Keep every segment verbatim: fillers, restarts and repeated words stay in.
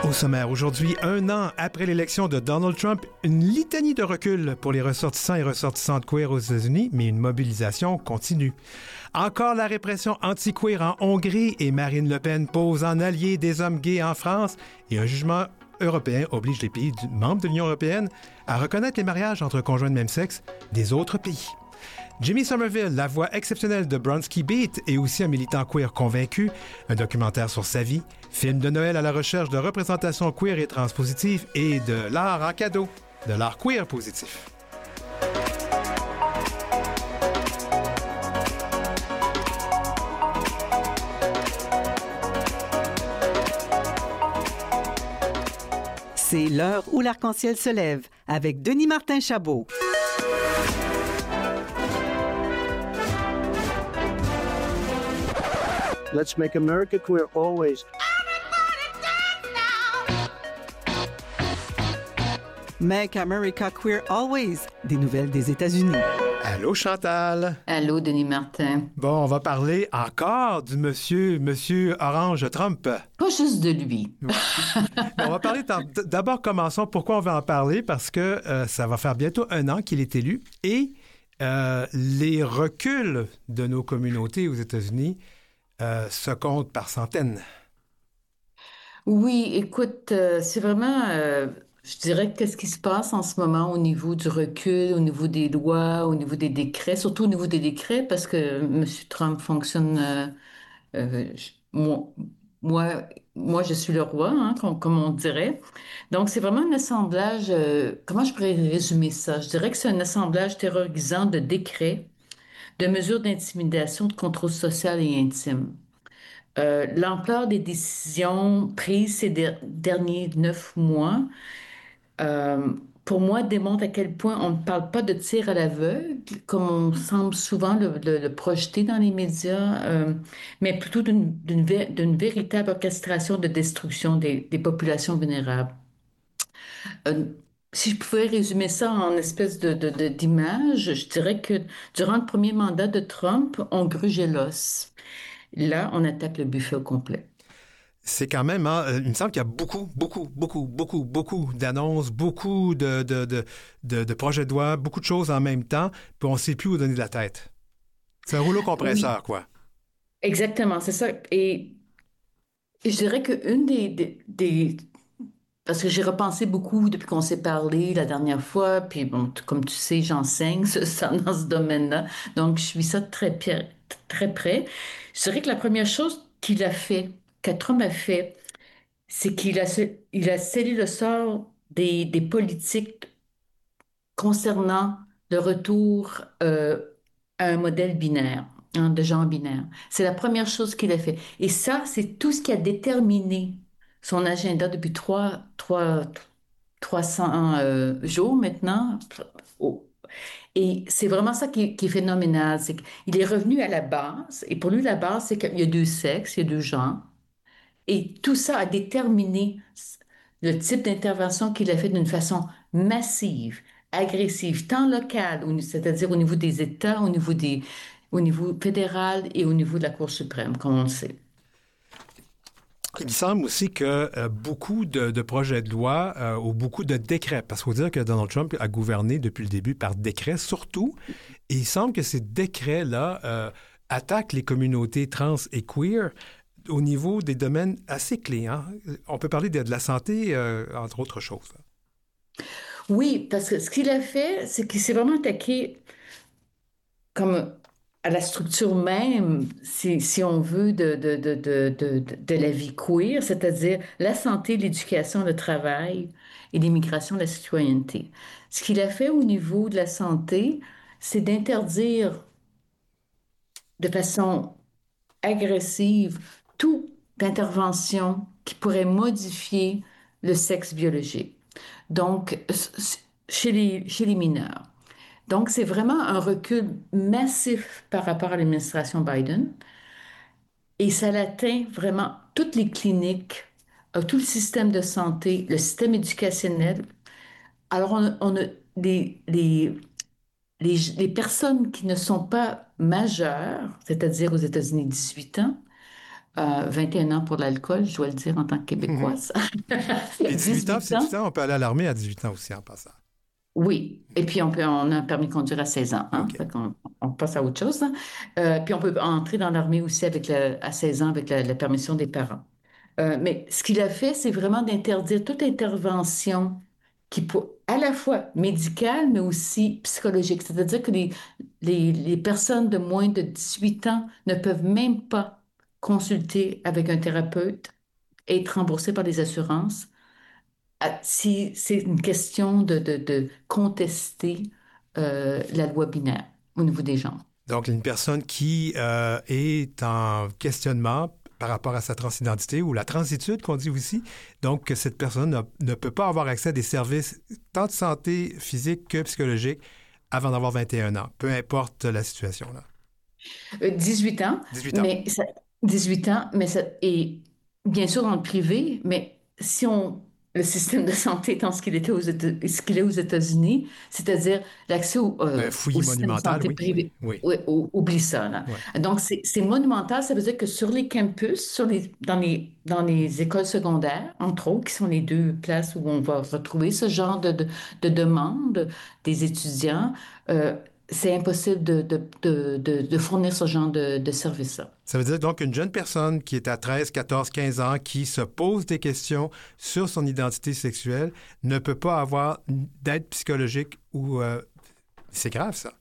Au sommaire aujourd'hui, un an après l'élection de Donald Trump, une litanie de recul pour les ressortissants et ressortissantes queer aux États-Unis, mais une mobilisation continue. Encore la répression anti-queer en Hongrie et Marine Le Pen pose en allié des hommes gays en France et un jugement européen oblige les pays membres de l'Union européenne à reconnaître les mariages entre conjoints de même sexe des autres pays. Jimmy Somerville, la voix exceptionnelle de Bronski Beat et aussi un militant queer convaincu, un documentaire sur sa vie, film de Noël à la recherche de représentation queer et transpositive et de l'art en cadeau, de l'art queer positif. C'est l'heure où l'arc-en-ciel se lève avec Denis Martin Chabot. Let's make America queer always. Make America queer always. Des nouvelles des États-Unis. Allô Chantal. Allô Denis Martin. Bon, on va parler encore du monsieur, monsieur Orange Trump. Pas juste de lui. On va parler d'abord, commençons. Pourquoi on va en parler? Parce que euh, ça va faire bientôt un an qu'il est élu et euh, les reculs de nos communautés aux États-Unis Euh, se compte par centaines. Oui, écoute, euh, c'est vraiment, euh, je dirais, qu'est-ce qui se passe en ce moment au niveau du recul, au niveau des lois, au niveau des décrets, surtout au niveau des décrets, parce que M. Trump fonctionne, euh, euh, je- moi, moi, moi, je suis le roi, hein, comme, comme on dirait. Donc, c'est vraiment un assemblage, euh, comment je pourrais résumer ça? Je dirais que c'est un assemblage terrorisant de décrets, de mesures d'intimidation, de contrôle social et intime. Euh, l'ampleur des décisions prises ces der- derniers neuf mois, euh, pour moi, démontre à quel point on ne parle pas de tir à l'aveugle, comme on semble souvent le, le- le projeter dans les médias, euh, mais plutôt d'une d'une vé- d'une véritable orchestration de destruction des, des populations vulnérables. Euh, Si je pouvais résumer ça en espèce de, de, de- d'image, je dirais que durant le premier mandat de Trump, on grugeait l'os. Là, on attaque le buffet au complet. C'est quand même, hein, il me semble qu'il y a beaucoup, beaucoup, beaucoup, beaucoup, beaucoup d'annonces, beaucoup de, de, de, de, de projets de loi, beaucoup de choses en même temps, puis on ne sait plus où donner de la tête. C'est un rouleau compresseur, Oui, quoi. exactement, c'est ça. Et je dirais qu'une des, des, des- parce que j'ai repensé beaucoup depuis qu'on s'est parlé la dernière fois, puis bon, t- comme tu sais, j'enseigne ce- ça dans ce domaine-là, donc je suis ça de très, pi- très près. Je dirais que la première chose qu'il a fait, que Trump a fait, c'est qu'il a, sc- il a scellé le sort des, des politiques concernant le retour euh, à un modèle binaire, hein, de genre binaire. C'est la première chose qu'il a fait. Et ça, c'est tout ce qui a déterminé son agenda depuis trois, trois, trois cents euh, jours maintenant. Oh. Et c'est vraiment ça qui, est qui est phénoménal. C'est qu'il est revenu à la base. Et pour lui, la base, c'est qu'il y a deux sexes, il y a deux genres. Et tout ça a déterminé le type d'intervention qu'il a fait d'une façon massive, agressive, tant locale, au- c'est-à-dire au niveau des États, au niveau des, au niveau fédéral et au niveau de la Cour suprême, comme on le sait. Il me semble aussi que euh, beaucoup de, de projets de loi euh, ou beaucoup de décrets, parce qu'il faut dire que Donald Trump a gouverné depuis le début par décret surtout, et il semble que ces décrets-là euh, attaquent les communautés trans et queer au niveau des domaines assez clés. Hein? On peut parler de, de la santé, euh, entre autres choses. Oui, parce que ce qu'il a fait, c'est qu'il s'est vraiment attaqué comme à la structure même, si, si on veut, de, de, de, de, de, de de la vie queer, c'est-à-dire la santé, l'éducation, le travail et l'immigration, la citoyenneté. Ce qu'il a fait au niveau de la santé, c'est d'interdire de façon agressive toute intervention qui pourrait modifier le sexe biologique. Donc, s- s- chez les, chez les mineurs. Donc, c'est vraiment un recul massif par rapport à l'administration Biden et ça atteint vraiment toutes les cliniques, euh, tout le système de santé, le système éducationnel. Alors, on a, on a les, les, les, les personnes qui ne sont pas majeures, c'est-à-dire aux États-Unis dix-huit ans, Euh, vingt et un ans pour l'alcool, je dois le dire en tant que Mhm. Québécoise. Et dix-huit ans, dix-huit c'est ans, dix-huit ans, on peut aller à l'armée à dix-huit ans aussi en passant. oui. Et puis, on peut, on a un permis de conduire à seize ans. Hein? OK. Fait qu'on- on passe à autre chose. Hein. Euh, puis, on peut entrer dans l'armée aussi avec le- à seize ans avec la, la permission des parents. Euh, mais ce qu'il a fait, c'est vraiment d'interdire toute intervention qui peut, à la fois médicale, mais aussi psychologique. C'est-à-dire que les, les, les personnes de moins de dix-huit ans ne peuvent même pas consulter avec un thérapeute et être remboursées par les assurances. Ah, si c'est une question de, de, de contester euh, la loi binaire au niveau des genres. Donc, une personne qui euh, est en questionnement par rapport à sa transidentité ou la transitude qu'on dit aussi, donc que cette personne n'a- ne peut pas avoir accès à des services tant de santé physique que psychologique avant d'avoir vingt et un ans, peu importe la situation, là. Euh, dix-huit ans, dix-huit ans. mais ça, dix-huit ans, mais ça, et bien sûr dans le privé, mais si on, le système de santé étant ce qu'il était aux Éta- ce qu'il est aux États-Unis, c'est-à-dire l'accès au, Un euh, au fouillis système de monumental, santé oui. privé, Oui. ouais, ou- oublie ça, là. Ouais. Donc, c'est c'est monumental, ça veut dire que sur les campus, sur les, dans les, dans les écoles secondaires, entre autres, qui sont les deux places où on va retrouver ce genre de, de, de demande des étudiants, euh, c'est impossible de, de, de, de, de fournir ce genre de, de service-là. Ça veut dire donc une jeune personne qui est à treize, quatorze, quinze ans, qui se pose des questions sur son identité sexuelle, ne peut pas avoir d'aide psychologique ou... euh, c'est grave, ça.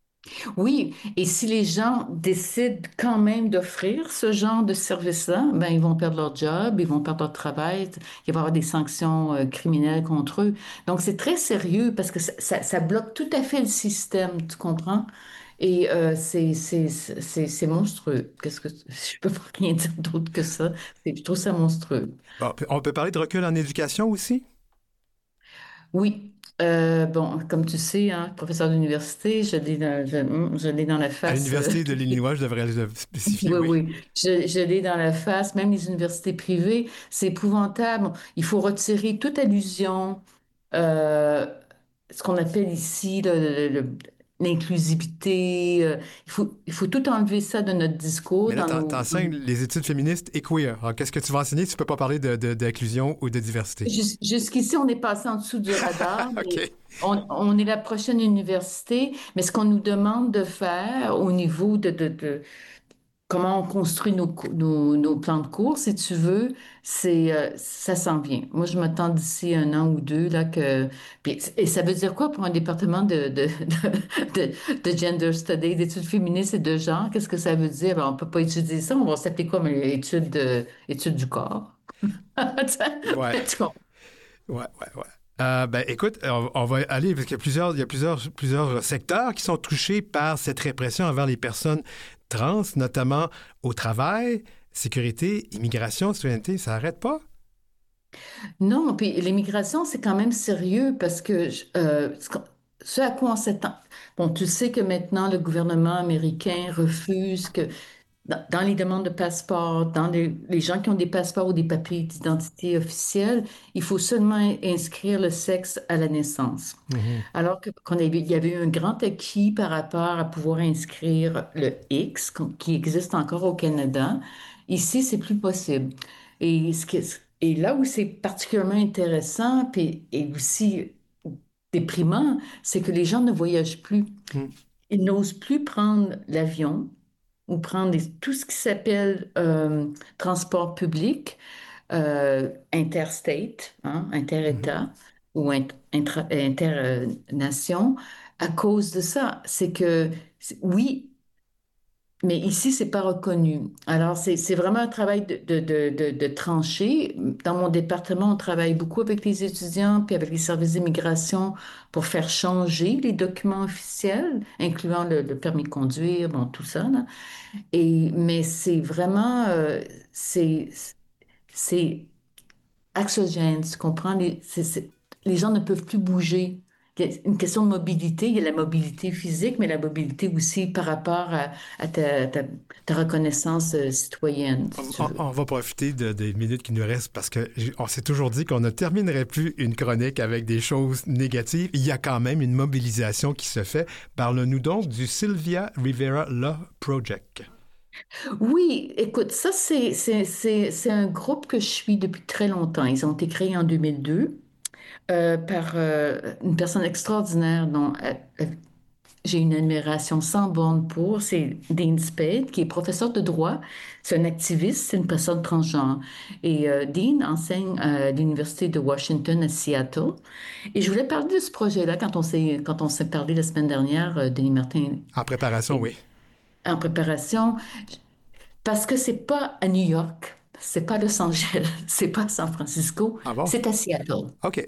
Oui, et si les gens décident quand même d'offrir ce genre de service-là, ben ils vont perdre leur job, ils vont perdre leur travail, il va y avoir des sanctions euh, criminelles contre eux. Donc c'est très sérieux parce que ça, ça- ça bloque tout à fait le système, tu comprends? Et euh, c'est c'est- c'est- c'est monstrueux. Qu'est-ce que je peux pas rien dire d'autre que ça. C'est- Je trouve ça monstrueux. Bon, on peut parler de recul en éducation aussi? Oui, euh, bon, comme tu sais, hein, professeur d'université, je l'ai dans, je, hum, je l'ai dans la À face. euh, l'Université de l'Illinois, je devrais le spécifier, Oui, oui. oui, je, je l'ai dans la face, même les universités privées, c'est épouvantable. Il faut retirer toute allusion, euh, ce qu'on appelle ici le- le- le- l'inclusivité. euh, il faut, il faut tout enlever ça de notre discours, Mais là, dans t'en- nos, dans t'enseignes les études féministes et queer. Alors, qu'est-ce que tu vas enseigner si tu peux pas parler de, de- d'inclusion ou de diversité? Jus- Jusqu'ici, on est passé en dessous du radar, mais OK. on, on est la prochaine université. Mais ce qu'on nous demande de faire au niveau de, de, de comment on construit nos, cou- nos, nos plans de cours, si tu veux, c'est, euh, ça s'en vient. Moi, je m'attends d'ici un an ou deux, là, que... puis- et ça veut dire quoi pour un département de, de, de, de, de gender studies, d'études féministes et de genre? Qu'est-ce que ça veut dire? Ben, on peut pas étudier ça, on va s'appeler comme études, de, études du corps. Ouais. Tu comprends? Ouais, ouais, ouais. Euh, ben, écoute, on, on va aller, parce qu'il y a plusieurs, il y a plusieurs, plusieurs secteurs qui sont touchés par cette répression envers les personnes trans, notamment au travail, sécurité, immigration, citoyenneté, ça n'arrête pas? Non, puis l'immigration, c'est quand même sérieux parce que euh, ce qu'on- ce à quoi on s'attend. Bon, tu sais que maintenant, le gouvernement américain refuse que dans, dans les demandes de passeport, dans les, les gens qui ont des passeports ou des papiers d'identité officiels, il faut seulement inscrire le sexe à la naissance. Mhm. Alors que, qu'on avait, il y avait eu un grand acquis par rapport à pouvoir inscrire le X, qu'on- qui existe encore au Canada. Ici, c'est plus possible. Et, ce qui- et là où c'est particulièrement intéressant puis, et aussi déprimant, c'est que les gens ne voyagent plus. Mm. Ils n'osent plus prendre l'avion ou prendre des- tout ce qui s'appelle euh, transport public, euh, interstate, hein, Mhm. inter-État ou int- intra- inter-nation, à cause de ça. C'est que, c'est- oui, mais ici, c'est pas reconnu. Alors, c'est, c'est vraiment un travail de, de, de, de, de trancher. Dans mon département, on travaille beaucoup avec les étudiants puis avec les services d'immigration pour faire changer les documents officiels, incluant le, le permis de conduire, bon, tout ça, là. Et, mais c'est vraiment, euh, c'est, c'est axogène, tu comprends? Les, c'est- c'est- les gens ne peuvent plus bouger. Il y a une question de mobilité, il y a la mobilité physique, mais la mobilité aussi par rapport à, à ta, ta- ta reconnaissance euh, citoyenne, si tu On, veux. on va profiter de- des minutes qui nous restent parce que j- on s'est toujours dit qu'on ne terminerait plus une chronique avec des choses négatives. Il y a quand même une mobilisation qui se fait. Parle-nous donc du Sylvia Rivera Law Project. Oui, écoute, ça, c'est, c'est, c'est, c'est un groupe que je suis depuis très longtemps. Ils ont été créés en deux mille deux euh, par euh, une personne extraordinaire dont euh, euh, j'ai une admiration sans borne pour. C'est Dean Spade, qui est professeur de droit. C'est un activiste, c'est une personne transgenre. Et euh, Dean enseigne à l'Université de Washington à Seattle. Et je voulais parler de ce projet-là quand on s'est, quand on s'est parlé la semaine dernière, euh, Denis Martin En préparation, et oui. en préparation. Parce que c'est pas à New York, c'est pas à Los Angeles, c'est pas à San Francisco, Ah bon? c'est à Seattle. OK.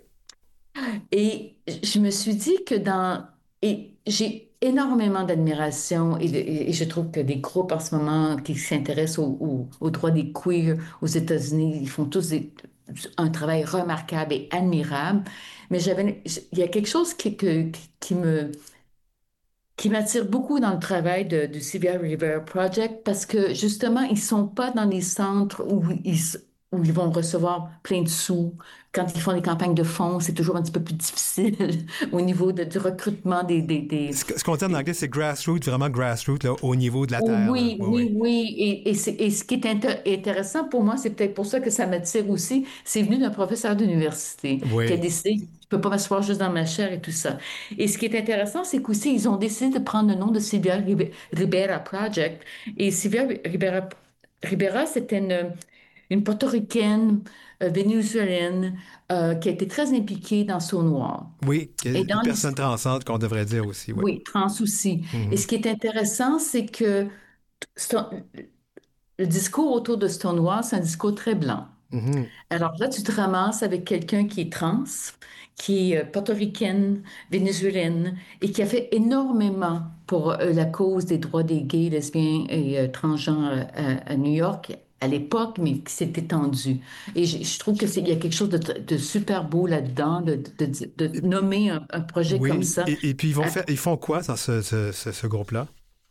Et je me suis dit que dans... Et j'ai énormément d'admiration et, et- et je trouve que des groupes en ce moment qui s'intéressent au- au- aux droits des queers aux États-Unis, ils font tous des- un travail remarquable et admirable. Mais j'avais, il y a quelque chose qui, que- qui me qui m'attire beaucoup dans le travail de, du Sylvia Rivera Project parce que justement, ils sont pas dans les centres où ils, s- où ils vont recevoir plein de sous. Quand ils font des campagnes de fonds, c'est toujours un petit peu plus difficile au niveau de- du recrutement des, des, des, Ce que- ce qu'on dit en des- anglais, c'est grassroots, vraiment grassroots, là, au niveau de la terre. Là. oui, Oui, oui, oui. oui. Et, et, c'est- et ce qui est inté- intéressant pour moi, c'est peut-être pour ça que ça m'attire aussi. C'est venu d'un professeur d'université qui a Oui. décidé, je ne peux pas m'asseoir juste dans ma chair et tout ça. Et ce qui est intéressant, c'est qu'aussi, ils ont décidé de prendre le nom de Sylvia Rib- Ribera Project. Et Sylvia Ribera, Ribera, c'était une, une portoricaine euh, vénézuélienne euh, qui a été très impliquée dans Saut Noir. Oui, Et une dans personne l'histoire, transcendante qu'on devrait dire aussi, oui. oui, trans aussi. Et Mhm. ce qui est intéressant, c'est que Sto- le discours autour de Stonewall, c'est un discours très blanc. Mhm. Alors là, tu te ramasses avec quelqu'un qui est trans, qui est euh, portoricaine, vénézuélienne, et qui a fait énormément pour euh, la cause des droits des gays, lesbiens et euh, transgenres euh, à, à New York à l'époque, mais qui s'est étendu. Et je, je trouve que c'est, il y a quelque chose de, tr- de super beau là-dedans, de, de- de- de Et- nommer un, un projet comme Oui, ça. et, et puis ils vont faire, ils font quoi dans ce, ce, ce- ce groupe-là?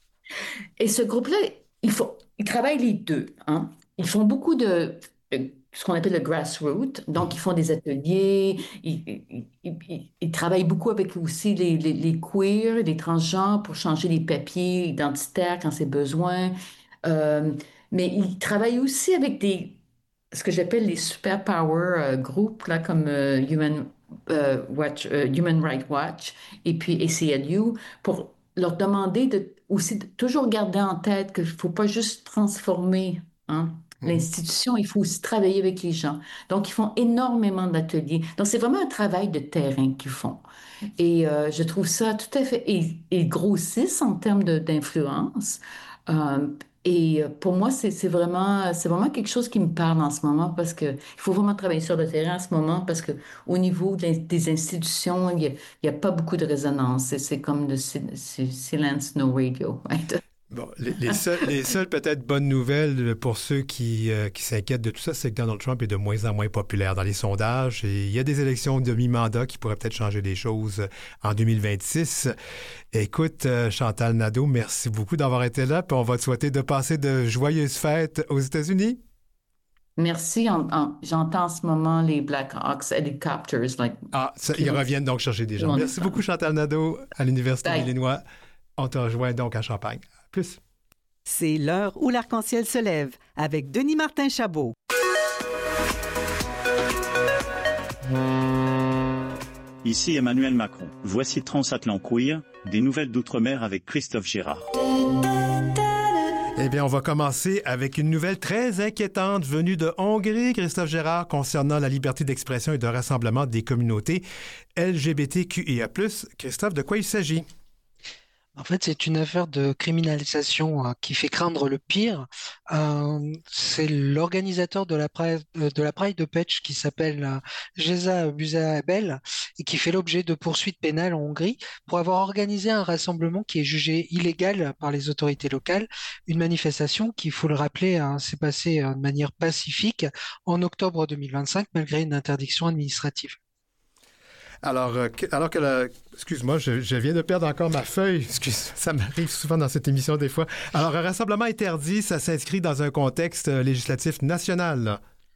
Et ce groupe-là, il faut, ils travaillent les deux, hein. Ils font beaucoup de euh, ce qu'on appelle le grassroots. Donc, ils Mhm. font des ateliers. Ils, ils- ils- ils- ils travaillent beaucoup avec aussi les, les, les queers, les transgenres pour changer les papiers identitaires quand c'est besoin. Euh, mais ils travaillent aussi avec des, ce que j'appelle les superpower euh, groupes, là, comme euh, Human, euh, Watch, euh, Human Rights Watch et puis A C L U, pour leur demander de, aussi de toujours garder en tête qu'il ne faut pas juste transformer hein, Mhm. l'institution, il faut aussi travailler avec les gens. Donc, ils font énormément d'ateliers. Donc, c'est vraiment un travail de terrain qu'ils font. Et euh, je trouve ça tout à fait... Et ils grossissent en termes de- d'influence. Euh, et euh, pour moi, c'est c'est vraiment, c'est vraiment quelque chose qui me parle en ce moment parce que il faut vraiment travailler sur le terrain en ce moment parce que au niveau de l'in- des institutions, il n'y a, il y a pas beaucoup de résonance. C'est c'est comme le si- si- silence, no radio, right? Bon, les, les seules, les seules peut-être bonnes nouvelles pour ceux qui, euh, qui s'inquiètent de tout ça, c'est que Donald Trump est de moins en moins populaire dans les sondages et il y a des élections de mi-mandat qui pourraient peut-être changer les choses en deux mille vingt-six. Écoute, euh, Chantal Nadeau, merci beaucoup d'avoir été là, puis on va te souhaiter de passer de joyeuses fêtes aux États-Unis. Merci. En- en- j'entends en ce moment les Black Hawks Helicopters, like, Ah, ça, qui ils vont reviennent donc chercher des qui gens. vont Merci beaucoup, descendre. Chantal Nadeau, à l'Université de Bye. l'Illinois. On te rejoint donc à Champagne. À plus. C'est l'heure où l'arc-en-ciel se lève avec Denis Martin Chabot. Ici Emmanuel Macron. Voici Transatlantique Queer, des nouvelles d'outre-mer avec Christophe Girard. Eh bien, on va commencer avec une nouvelle très inquiétante venue de Hongrie, Christophe Gérard, concernant la liberté d'expression et de rassemblement des communautés L G B T Q I A plus. Christophe, de quoi il s'agit? En fait, c'est une affaire de criminalisation euh, qui fait craindre le pire. Euh, c'est l'organisateur de la Pride, euh, de la Pride de Pécs qui s'appelle euh, Geza Büzabel et qui fait l'objet de poursuites pénales en Hongrie pour avoir organisé un rassemblement qui est jugé illégal par les autorités locales. Une manifestation qui, il faut le rappeler, hein, s'est passée euh, de manière pacifique en octobre deux mille vingt-cinq malgré une interdiction administrative. Alors, euh, que- alors que la... Excuse-moi, je, je viens de perdre encore ma feuille. Excuse, ça m'arrive souvent dans cette émission des fois. Alors, un rassemblement interdit, ça s'inscrit dans un contexte euh, législatif national, là.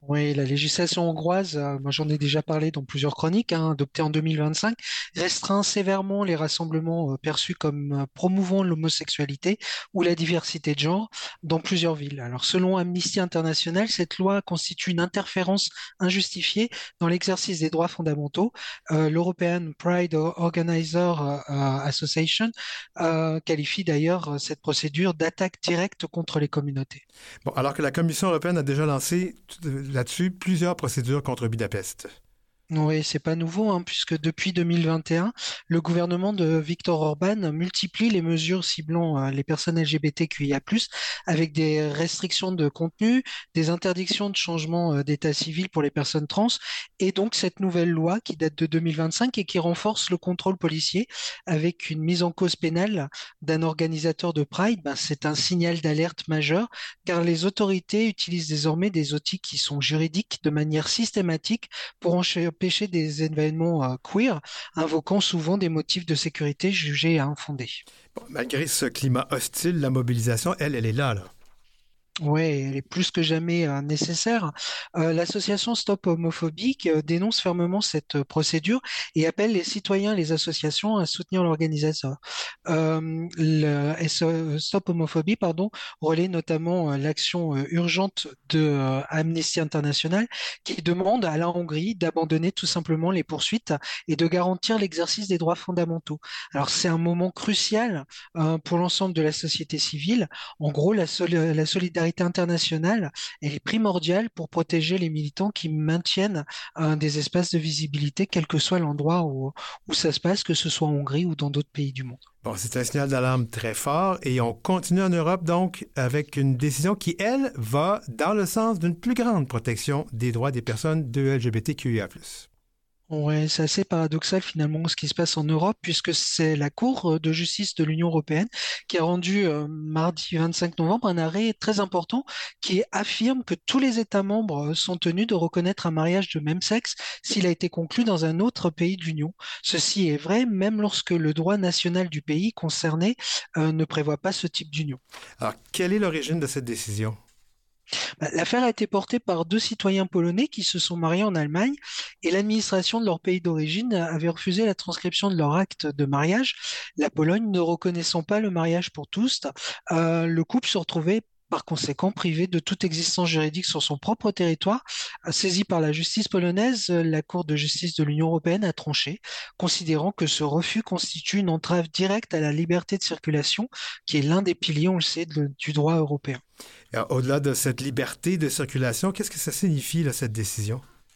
Oui, la législation hongroise, euh, moi j'en ai déjà parlé dans plusieurs chroniques, hein, adoptée en deux mille vingt-cinq, restreint sévèrement les rassemblements euh, perçus comme euh, promouvant l'homosexualité ou la diversité de genre dans plusieurs villes. Alors selon Amnesty International, cette loi constitue une interférence injustifiée dans l'exercice des droits fondamentaux. Euh, L'European Pride Organizer euh, euh, Association euh, qualifie d'ailleurs euh, cette procédure d'attaque directe contre les communautés. Bon, alors que la Commission européenne a déjà lancé t- là-dessus plusieurs procédures contre Budapest. Oui, c'est pas nouveau, hein, puisque depuis deux mille vingt et un, le gouvernement de Viktor Orban multiplie les mesures ciblant euh, les personnes L G B T Q I A plus, avec des restrictions de contenu, des interdictions de changement euh, d'état civil pour les personnes trans, et donc cette nouvelle loi qui date de deux mille vingt-cinq et qui renforce le contrôle policier avec une mise en cause pénale d'un organisateur de Pride. Ben, c'est un signal d'alerte majeur, car les autorités utilisent désormais des outils qui sont juridiques de manière systématique pour empêcher des événements euh, queer, invoquant souvent des motifs de sécurité jugés infondés. Bon, malgré ce climat hostile, la mobilisation, elle, elle est là, là. Oui, elle est plus que jamais euh, nécessaire. Euh, l'association Stop Homophobique euh, dénonce fermement cette euh, procédure et appelle les citoyens et les associations à soutenir l'organisateur. Euh, le S O Stop Homophobie, pardon, relaie notamment euh, l'action euh, urgente de euh, Amnesty International qui demande à la Hongrie d'abandonner tout simplement les poursuites et de garantir l'exercice des droits fondamentaux. Alors c'est un moment crucial euh, pour l'ensemble de la société civile. En gros, la, sol- la solidarité internationale, elle est primordiale pour protéger les militants qui maintiennent euh, des espaces de visibilité, quel que soit l'endroit où, où ça se passe, que ce soit en Hongrie ou dans d'autres pays du monde. Bon, c'est un signal d'alarme très fort et on continue en Europe donc avec une décision qui, elle, va dans le sens d'une plus grande protection des droits des personnes de L G B T Q I A plus. Ouais, c'est assez paradoxal finalement ce qui se passe en Europe, puisque c'est la Cour de justice de l'Union européenne qui a rendu euh, mardi vingt-cinq novembre un arrêt très important qui affirme que tous les États membres sont tenus de reconnaître un mariage de même sexe s'il a été conclu dans un autre pays de l'Union. Ceci est vrai même lorsque le droit national du pays concerné euh, ne prévoit pas ce type d'union. Alors, quelle est l'origine de cette décision? Bah, l'affaire a été portée par deux citoyens polonais qui se sont mariés en Allemagne et l'administration de leur pays d'origine avait refusé la transcription de leur acte de mariage. La Pologne ne reconnaissant pas le mariage pour tous, euh, le couple se retrouvait par conséquent privé de toute existence juridique sur son propre territoire. Saisi par la justice polonaise, la Cour de justice de l'Union européenne a tranché, considérant que ce refus constitue une entrave directe à la liberté de circulation, qui est l'un des piliers, on le sait, de- du droit européen. Alors, au-delà de cette liberté de circulation, qu'est-ce que ça signifie, là, cette décision?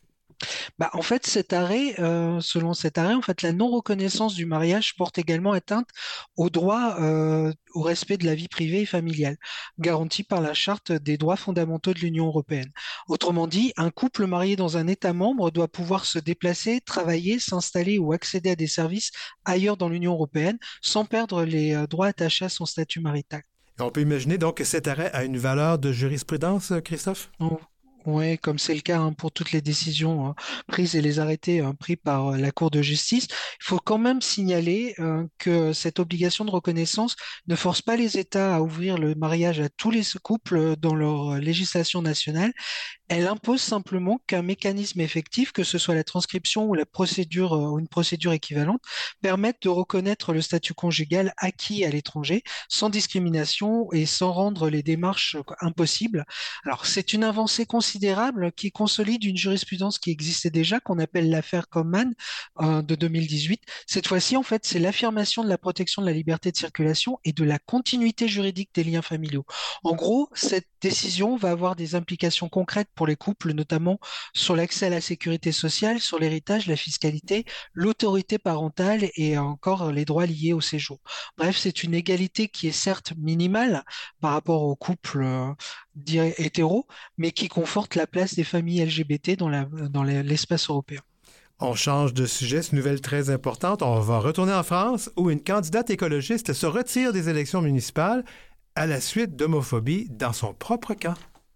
Bah, en fait, cet arrêt, euh, selon cet arrêt, en fait, la non-reconnaissance du mariage porte également atteinte au droit euh, au respect de la vie privée et familiale, garanti par la Charte des droits fondamentaux de l'Union européenne. Autrement dit, un couple marié dans un État membre doit pouvoir se déplacer, travailler, s'installer ou accéder à des services ailleurs dans l'Union européenne sans perdre les euh, droits attachés à son statut marital. Et on peut imaginer donc que cet arrêt a une valeur de jurisprudence, Christophe? Oui, comme c'est le cas hein, pour toutes les décisions hein, prises et les arrêtés hein, pris par euh, la Cour de justice, il faut quand même signaler euh, que cette obligation de reconnaissance ne force pas les États à ouvrir le mariage à tous les couples euh, dans leur euh, législation nationale. Elle impose simplement qu'un mécanisme effectif, que ce soit la transcription ou la procédure euh, ou une procédure équivalente, permette de reconnaître le statut conjugal acquis à l'étranger sans discrimination et sans rendre les démarches euh, impossibles. Alors, c'est une avancée considérable qui consolide une jurisprudence qui existait déjà, qu'on appelle l'affaire Common euh, de deux mille dix-huit. Cette fois-ci, en fait, c'est l'affirmation de la protection de la liberté de circulation et de la continuité juridique des liens familiaux. En gros, cette décision va avoir des implications concrètes pour les couples, notamment sur l'accès à la sécurité sociale, sur l'héritage, la fiscalité, l'autorité parentale et encore les droits liés au séjour. Bref, c'est une égalité qui est certes minimale par rapport aux couples euh, dits hétéros, mais qui conforte la place des familles L G B T dans la- dans la- l'espace européen. On change de sujet, c'est une nouvelle très importante. On va retourner en France où une candidate écologiste se retire des élections municipales à la suite d'homophobie dans son propre camp.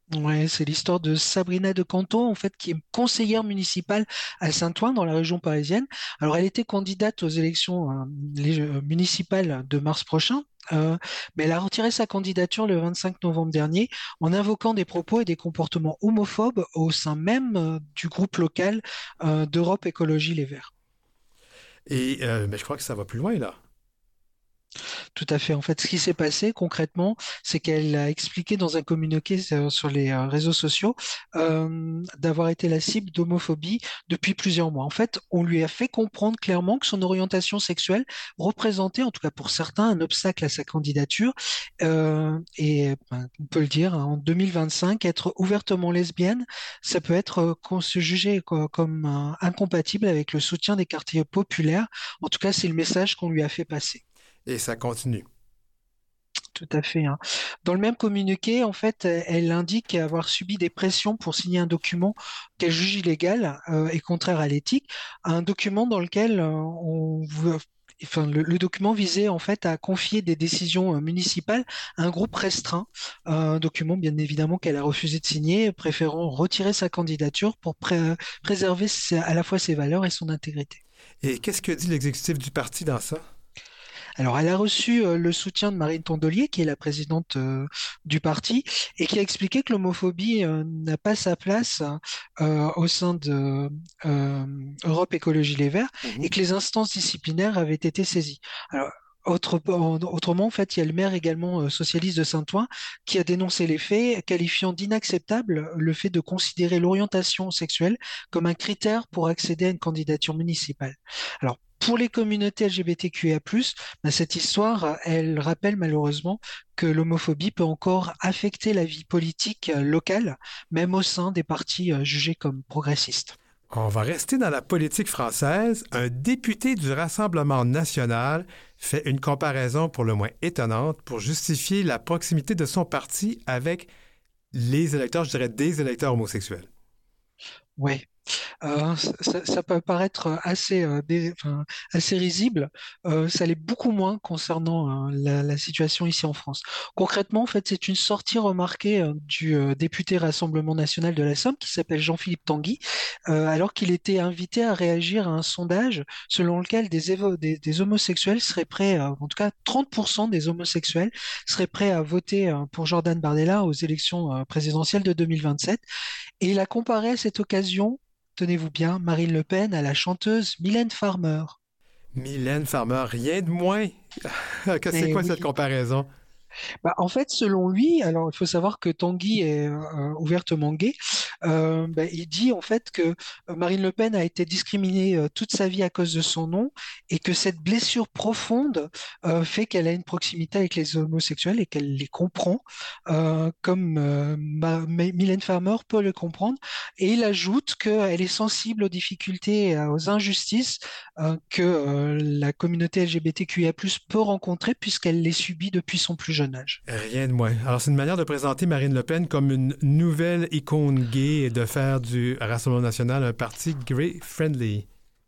Ouais, c'est l'histoire de Sabrina de Canto, en fait, qui est conseillère municipale à Saint-Ouen, dans la région parisienne. Alors, elle était candidate aux élections euh, les- euh, municipales de mars prochain, euh, mais elle a retiré sa candidature le vingt-cinq novembre dernier en invoquant des propos et des comportements homophobes au sein même euh, du groupe local euh, d'Europe Écologie Les Verts. Et euh, mais je crois que ça va plus loin, là. Tout à fait. En fait, ce qui s'est passé concrètement, c'est qu'elle a expliqué dans un communiqué euh, sur les euh, réseaux sociaux euh, d'avoir été la cible d'homophobie depuis plusieurs mois. En fait, on lui a fait comprendre clairement que son orientation sexuelle représentait, en tout cas pour certains, un obstacle à sa candidature. Euh, et ben, on peut le dire, hein, en deux mille vingt-cinq, être ouvertement lesbienne, ça peut être euh, qu'on se juger co- comme euh, incompatible avec le soutien des quartiers populaires. En tout cas, c'est le message qu'on lui a fait passer. Et ça continue. Tout à fait, hein. Dans le même communiqué, en fait, euh, elle indique avoir subi des pressions pour signer un document qu'elle juge illégal euh, et contraire à l'éthique, un document dans lequel euh, on veut- enfin, le, le document visait en fait à confier des décisions euh, municipales à un groupe restreint, un document bien évidemment qu'elle a refusé de signer, préférant retirer sa candidature pour pré- préserver ses- à la fois ses valeurs et son intégrité. Et qu'est-ce que dit l'exécutif du parti dans ça? Alors, elle a reçu euh, le soutien de Marine Tondelier, qui est la présidente euh, du parti, et qui a expliqué que l'homophobie euh, n'a pas sa place euh, au sein de euh, Europe Écologie Les Verts, et Mhm. que les instances disciplinaires avaient été saisies. Alors, autre- autrement, en fait, il y a le maire également euh, socialiste de Saint-Ouen qui a dénoncé les faits, qualifiant d'inacceptable le fait de considérer l'orientation sexuelle comme un critère pour accéder à une candidature municipale. Alors, pour les communautés L G B T Q I A plus, ben, cette histoire, elle rappelle malheureusement que l'homophobie peut encore affecter la vie politique euh, locale, même au sein des partis euh, jugés comme progressistes. On va rester dans la politique française. Un député du Rassemblement national fait une comparaison pour le moins étonnante pour justifier la proximité de son parti avec les électeurs, je dirais des électeurs homosexuels. Ouais. Euh, ça, ça- ça peut paraître assez, euh, dé- enfin, assez risible. Euh, ça l'est beaucoup moins concernant euh, la, la situation ici en France. Concrètement, en fait, c'est une sortie remarquée euh, du euh, député Rassemblement national de la Somme qui s'appelle Jean-Philippe Tanguy, euh, alors qu'il était invité à réagir à un sondage selon lequel des, évo- des, des homosexuels seraient prêts, à- en tout cas trente pour cent des homosexuels seraient prêts à voter euh, pour Jordan Bardella aux élections euh, présidentielles de deux mille vingt-sept. Et il a comparé à cette occasion, tenez-vous bien, Marine Le Pen à la chanteuse Mylène Farmer. Mylène Farmer, rien de moins. Que c'est Et quoi cette oui, comparaison? bah, en fait, selon lui, alors il faut savoir que Tanguy est euh, ouvertement gay. Euh, bah, il dit en fait que euh, Marine Le Pen a été discriminée euh, toute sa vie à cause de son nom et que cette blessure profonde euh, fait qu'elle a une proximité avec les homosexuels et qu'elle les comprend, euh, comme euh, Ma- Ma- Mylène Farmer peut le comprendre. Et il ajoute qu'elle est sensible aux difficultés et aux injustices euh, que euh, la communauté L G B T Q I A plus, peut rencontrer puisqu'elle les subit depuis son plus jeune âge. Rien de moins. Alors, c'est une manière de présenter Marine Le Pen comme une nouvelle icône gay et de faire du Rassemblement national un parti gay-friendly.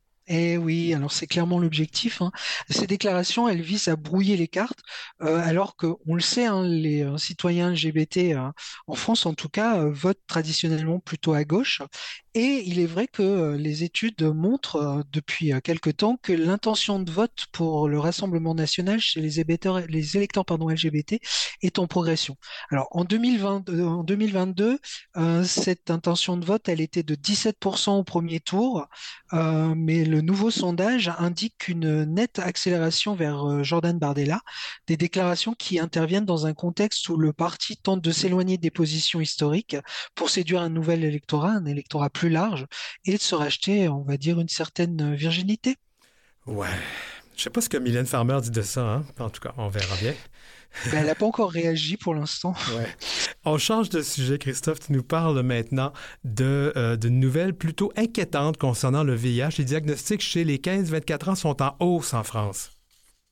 Eh oui, alors c'est clairement l'objectif, hein. Ces déclarations, elles visent à brouiller les cartes, euh, alors que, on le sait, hein, les euh, citoyens L G B T, euh, en France en tout cas, euh, votent traditionnellement plutôt à gauche. Et il est vrai que euh, les études montrent euh, depuis euh, quelque temps que l'intention de vote pour le Rassemblement national chez les électeurs, les électeurs pardon, L G B T est en progression. Alors en deux mille vingt, euh, en deux mille vingt-deux, euh, cette intention de vote, elle était de dix-sept pour cent au premier tour. Euh, mais le nouveau sondage indique une nette accélération vers euh, Jordan Bardella, des déclarations qui interviennent dans un contexte où le parti tente de s'éloigner des positions historiques pour séduire un nouvel électorat, un électorat plus large, et de se racheter, on va dire, une certaine virginité. Ouais. Je sais pas ce que Mylène Farmer dit de ça, hein? En tout cas, on verra bien. Ben, elle n'a pas encore réagi pour l'instant. Ouais. On change de sujet, Christophe. Tu nous parles maintenant de, euh, de nouvelles plutôt inquiétantes concernant le V I H. Les diagnostics chez les quinze vingt-quatre ans sont en hausse en France.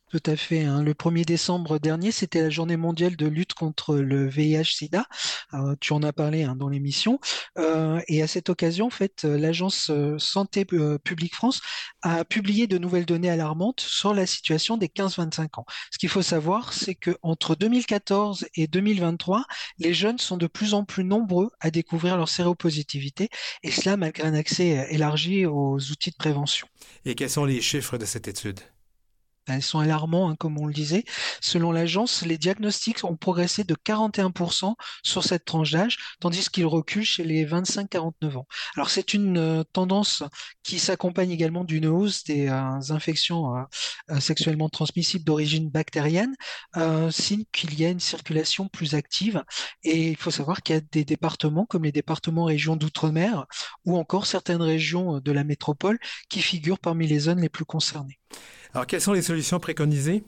tout à fait, hein. Le premier décembre dernier, c'était la journée mondiale de lutte contre le V I H-Sida. Euh, tu en as parlé, hein, dans l'émission. Euh, et à cette occasion, en fait, euh, l'agence euh, Santé euh, publique France a publié de nouvelles données alarmantes sur la situation des quinze vingt-cinq ans. Ce qu'il faut savoir, c'est que entre deux mille quatorze et deux mille vingt-trois, les jeunes sont de plus en plus nombreux à découvrir leur séropositivité, et cela malgré un accès élargi aux outils de prévention. Et quels sont les chiffres de cette étude? Elles sont alarmants, hein, comme on le disait. Selon l'agence, les diagnostics ont progressé de quarante et un pour cent sur cette tranche d'âge, tandis qu'ils reculent chez les vingt-cinq à quarante-neuf ans. Alors c'est une euh, tendance qui s'accompagne également d'une hausse des euh, infections euh, euh, sexuellement transmissibles d'origine bactérienne, euh, signe qu'il y a une circulation plus active. Et il faut savoir qu'il y a des départements, comme les départements régions d'outre-mer, ou encore certaines régions de la métropole, qui figurent parmi les zones les plus concernées. Alors, quelles sont les solutions préconisées?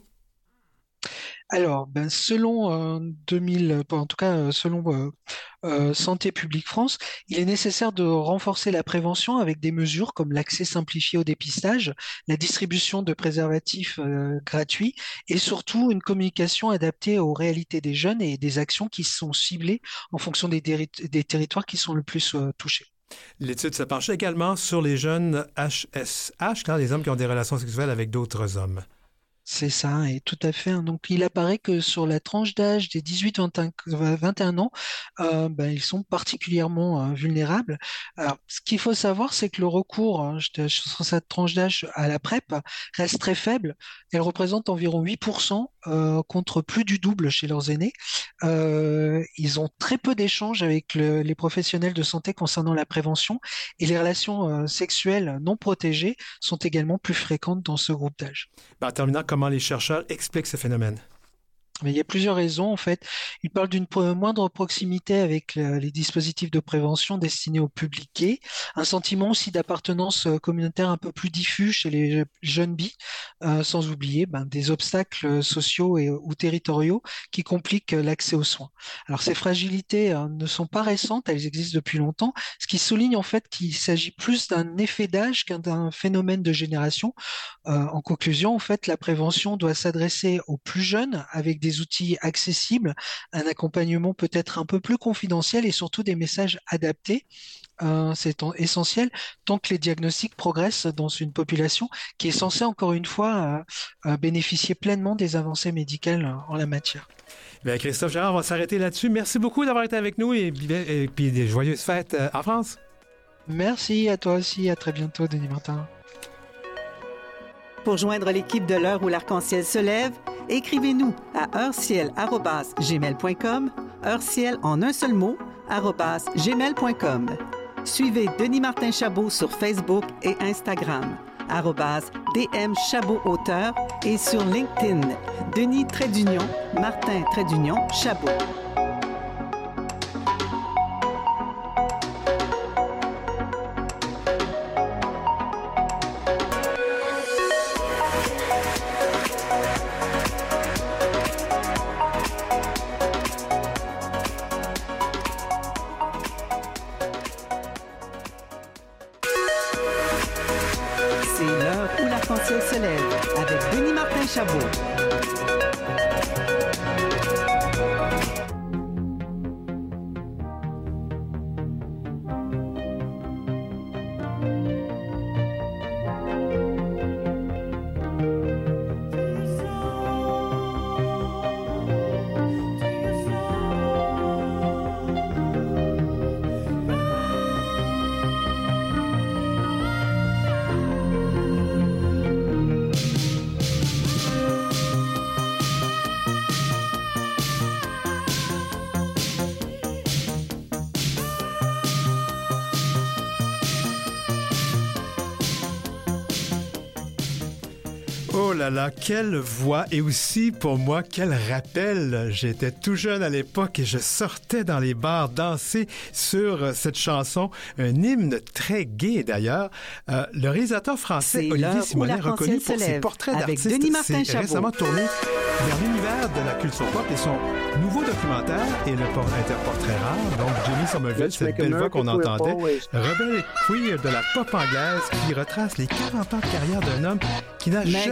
Alors, ben, selon euh, deux mille, en tout cas euh, selon euh, euh, Santé publique France, il est nécessaire de renforcer la prévention avec des mesures comme l'accès simplifié au dépistage, la distribution de préservatifs euh, gratuits et surtout une communication adaptée aux réalités des jeunes et des actions qui sont ciblées en fonction des, terri- des territoires qui sont le plus euh, touchés. L'étude se penche également sur les jeunes H S H, car les hommes qui ont des relations sexuelles avec d'autres hommes. C'est ça, et tout à fait, hein. Donc, il apparaît que sur la tranche d'âge des dix-huit à vingt et un ans, euh, ben, ils sont particulièrement euh, vulnérables. Alors, ce qu'il faut savoir, c'est que le recours, hein, je- sur cette tranche d'âge à la PrEP reste très faible. Elle représente environ huit pour cent euh, contre plus du double chez leurs aînés. Euh, ils ont très peu d'échanges avec le- les professionnels de santé concernant la prévention, et les relations euh, sexuelles non protégées sont également plus fréquentes dans ce groupe d'âge. Ben, en terminant, comment les chercheurs expliquent ce phénomène? Mais il y a plusieurs raisons, en fait. Il parle d'une pro- moindre proximité avec le- les dispositifs de prévention destinés au public gay, un sentiment aussi d'appartenance euh, communautaire un peu plus diffus chez les je- jeunes bi, euh, sans oublier ben, des obstacles sociaux et, ou territoriaux qui compliquent euh, l'accès aux soins. Alors ces fragilités euh, ne sont pas récentes, elles existent depuis longtemps, ce qui souligne en fait qu'il s'agit plus d'un effet d'âge qu'un d'un phénomène de génération. Euh, en conclusion, en fait, la prévention doit s'adresser aux plus jeunes avec des outils accessibles, un accompagnement peut-être un peu plus confidentiel et surtout des messages adaptés. Euh, c'est en- essentiel tant que les diagnostics progressent dans une population qui est censée, encore une fois, euh, euh, bénéficier pleinement des avancées médicales euh, en la matière. Bien, Christophe Gérard, on va s'arrêter là-dessus. Merci beaucoup d'avoir été avec nous et, et puis des joyeuses fêtes euh, en France. Merci à toi aussi, à très bientôt, Denis Martin. Pour joindre l'équipe de l'heure où l'arc-en-ciel se lève, écrivez-nous à heureciel arobase gmail point com, heureciel en un seul mot, arobase gmail point com. Suivez Denis Martin Chabot sur Facebook et Instagram, arobase D M Chabot Auteur, et sur LinkedIn, Denis Trait d'Union, Martin Trait d'Union, Chabot. C'est l'heure où l'arc-en-ciel se lève avec Denis Martin Chabot. Oh là là, quelle voix! Et aussi, pour moi, quel rappel! J'étais tout jeune à l'époque et je sortais dans les bars danser sur cette chanson, un hymne très gai d'ailleurs. Euh, le réalisateur français C'est Olivier l'heure où Simonet, l'arc-en-ciel reconnu se pour ses lève portraits avec d'artistes, Denis Martin s'est Chabot. récemment tourné vers l'univers de la culture pop et son nouveau documentaire est le por- interportrait rare. Donc, Jimmy Somerville, Let's cette make belle voix America qu'on queer entendait, always. rebelle queer de la pop anglaise qui retrace les quarante ans de carrière d'un homme qui n'a Make jamais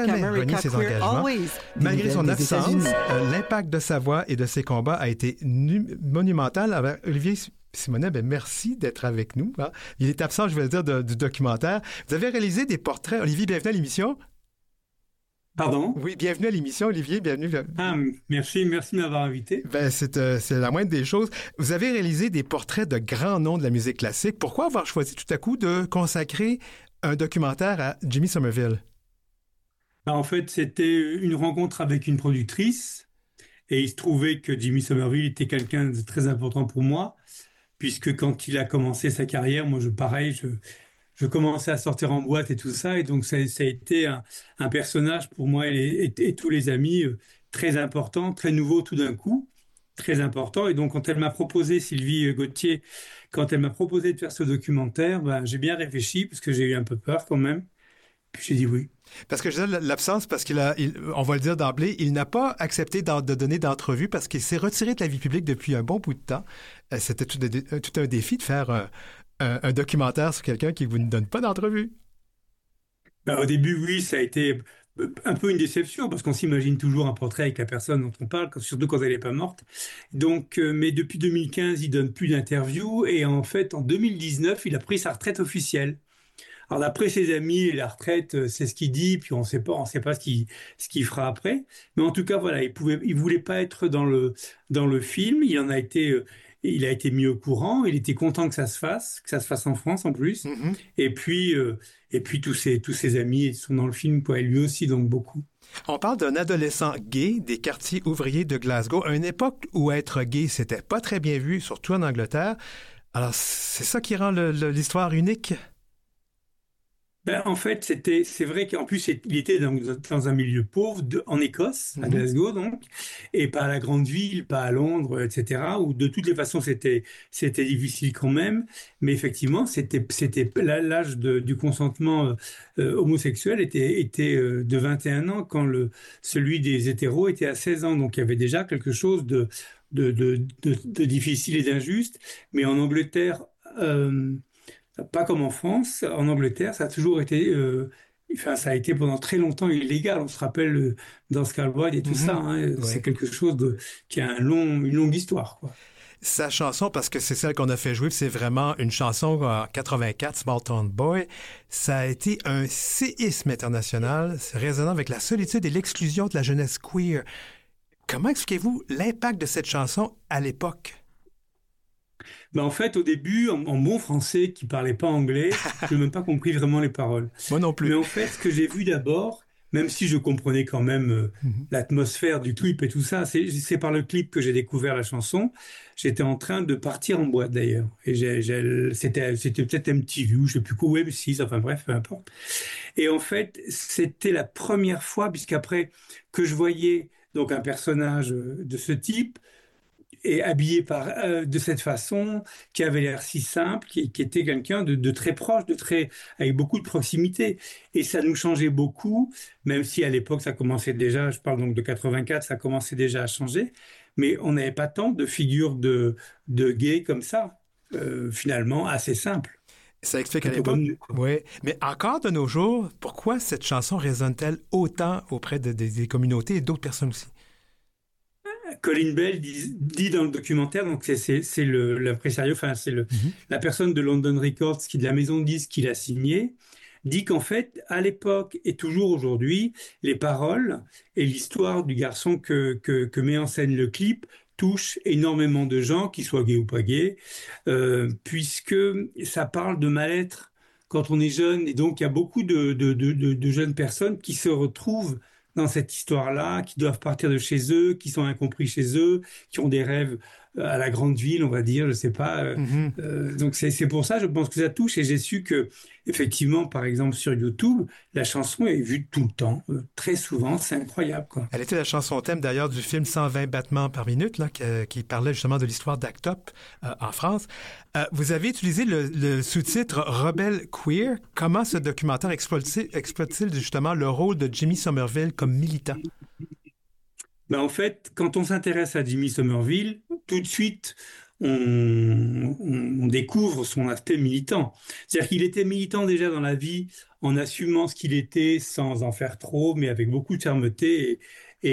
jamais renié America ses Queer engagements. Always. Des Malgré son nouvelles des absence, États-Unis. euh, l'impact de sa voix et de ses combats a été nu- monumental. Alors, Olivier Simonet, ben merci d'être avec nous, hein. Il est absent, je vais le dire, de- du documentaire. Vous avez réalisé des portraits. Olivier, bienvenue à l'émission. Pardon? Oui, bienvenue à l'émission, Olivier, bienvenue. Ah, merci, merci de m'avoir invité. Ben, c'est, euh, c'est la moindre des choses. Vous avez réalisé des portraits de grands noms de la musique classique. Pourquoi avoir choisi tout à coup de consacrer un documentaire à Jimmy Somerville? Ben, en fait, c'était une rencontre avec une productrice et il se trouvait que Jimmy Somerville était quelqu'un de très important pour moi, puisque quand il a commencé sa carrière, moi, je, pareil, je, je commençais à sortir en boîte et tout ça, et donc ça, ça a été un, un personnage pour moi et, et- et tous les amis euh, très important, très nouveau tout d'un coup, très important. Et donc quand elle m'a proposé, Sylvie Gauthier, quand elle m'a proposé de faire ce documentaire, ben, j'ai bien réfléchi parce que j'ai eu un peu peur quand même. Puis j'ai dit oui. Parce que je disais l'absence, parce qu'il a, il- on va le dire d'emblée, il n'a pas accepté d'en- de donner d'entrevue parce qu'il s'est retiré de la vie publique depuis un bon bout de temps. Euh, C'était tout, de- tout un défi de faire un, un- un documentaire sur quelqu'un qui vous ne donne pas d'entrevue. Ben, au début, oui, ça a été euh, un peu une déception parce qu'on s'imagine toujours un portrait avec la personne dont on parle, quand- surtout quand elle n'est pas morte. Donc, euh, mais depuis deux mille quinze, il donne plus d'interviews et en fait, en deux mille dix-neuf, il a pris sa retraite officielle. Alors d'après ses amis, la retraite, euh, c'est ce qu'il dit, puis on sait pas, on sait pas ce qu'il ce qu'il fera après. Mais en tout cas, voilà, il pouvait, il voulait pas être dans le dans le film. Il en a été, euh, il a été mis au courant. Il était content que ça se fasse, que ça se fasse en France en plus. Mhm. Et puis euh, et puis tous ses tous ses amis sont dans le film, quoi, et lui aussi, donc beaucoup. On parle d'un adolescent gay des quartiers ouvriers de Glasgow, à une époque où être gay, c'était pas très bien vu, surtout en Angleterre. Alors, c'est ça qui rend le- le- l'histoire unique. Ben, en fait, c'était, c'est vrai qu'en plus, c'est- il était dans, dans un milieu pauvre de- en Écosse, à Mhm. Glasgow, donc, et pas à la grande ville, pas à Londres, et cetera, où de toutes les façons, c'était, c'était difficile quand même. Mais effectivement, c'était, c'était, la- l'âge de- du consentement euh, euh, homosexuel était, était euh, de vingt et un ans quand le, celui des hétéros était à seize ans. Donc, il y avait déjà quelque chose de, de, de, de, de difficile et d'injuste. Mais en Angleterre, euh, pas comme en France, en Angleterre, ça a toujours été, euh, enfin, ça a été pendant très longtemps illégal. On se rappelle euh, dans Scalwad et tout Mhm. ça, hein, c'est Ouais. quelque chose de, qui a un long, une longue histoire, quoi. Sa chanson, parce que c'est celle qu'on a fait jouer, puis c'est vraiment une chanson en quatre-vingt-quatre, Small Town Boy, ça a été un séisme international, résonnant avec la solitude et l'exclusion de la jeunesse queer. Comment expliquez-vous l'impact de cette chanson à l'époque? Ben, en fait, au début, en, en bon français qui parlait pas anglais, je n'ai même pas compris vraiment les paroles. Moi non plus. Mais en fait, ce que j'ai vu d'abord, même si je comprenais quand même euh, Mhm. l'atmosphère du clip et tout ça, c'est, c'est par le clip que j'ai découvert la chanson. J'étais en train de partir en boîte d'ailleurs. Et j'ai, j'ai- c'était, c'était peut-être M T V, ou je sais plus quoi, ou M six, enfin bref, peu importe. Et en fait, c'était la première fois, puisqu'après que je voyais donc un personnage euh, de ce type, et habillé par, euh, de cette façon, qui avait l'air si simple, qui, qui était quelqu'un de, de très proche, de très, avec beaucoup de proximité. Et ça nous changeait beaucoup, même si à l'époque ça commençait déjà, je parle donc de quatre-vingt-quatre, ça commençait déjà à changer, mais on n'avait pas tant de figures de, de gays comme ça, euh, finalement assez simples. Ça explique à Un peu l'époque. comme nous, quoi. Oui. Mais encore de nos jours, pourquoi cette chanson résonne-t-elle autant auprès de- des des communautés et d'autres personnes aussi? Colin Bell dit, dit dans le documentaire, donc c'est c'est c'est le l'impresario, enfin c'est le Mhm. la personne de London Records qui de la maison de disques qui l'a signé, dit qu'en fait à l'époque et toujours aujourd'hui, les paroles et l'histoire du garçon que que que met en scène le clip touchent énormément de gens, qu'ils soient gays ou pas gays, euh, puisque ça parle de mal-être quand on est jeune et donc il y a beaucoup de de de, de, de jeunes personnes qui se retrouvent dans cette histoire-là, qui doivent partir de chez eux, qui sont incompris chez eux, qui ont des rêves euh, à la grande ville, on va dire, je sais pas. euh, Mhm. euh, donc c'est c'est pour ça, je pense que ça touche. Et j'ai su que, effectivement, par exemple sur YouTube, la chanson est vue tout le temps, euh, très souvent. C'est incroyable, quoi. Elle était la chanson thème d'ailleurs du film cent vingt battements par minute, là, que- qui parlait justement de l'histoire d'Act Up euh, en France. Euh, vous avez utilisé le, le sous-titre Rebelle Queer. Comment ce documentaire exploite-t-il exploite-t-il justement le rôle de Jimmy Somerville comme militant? Ben, en fait, quand on s'intéresse à Jimmy Somerville, tout de suite, on, on, on découvre son aspect militant. C'est-à-dire qu'il était militant déjà dans la vie en assumant ce qu'il était sans en faire trop, mais avec beaucoup de fermeté et,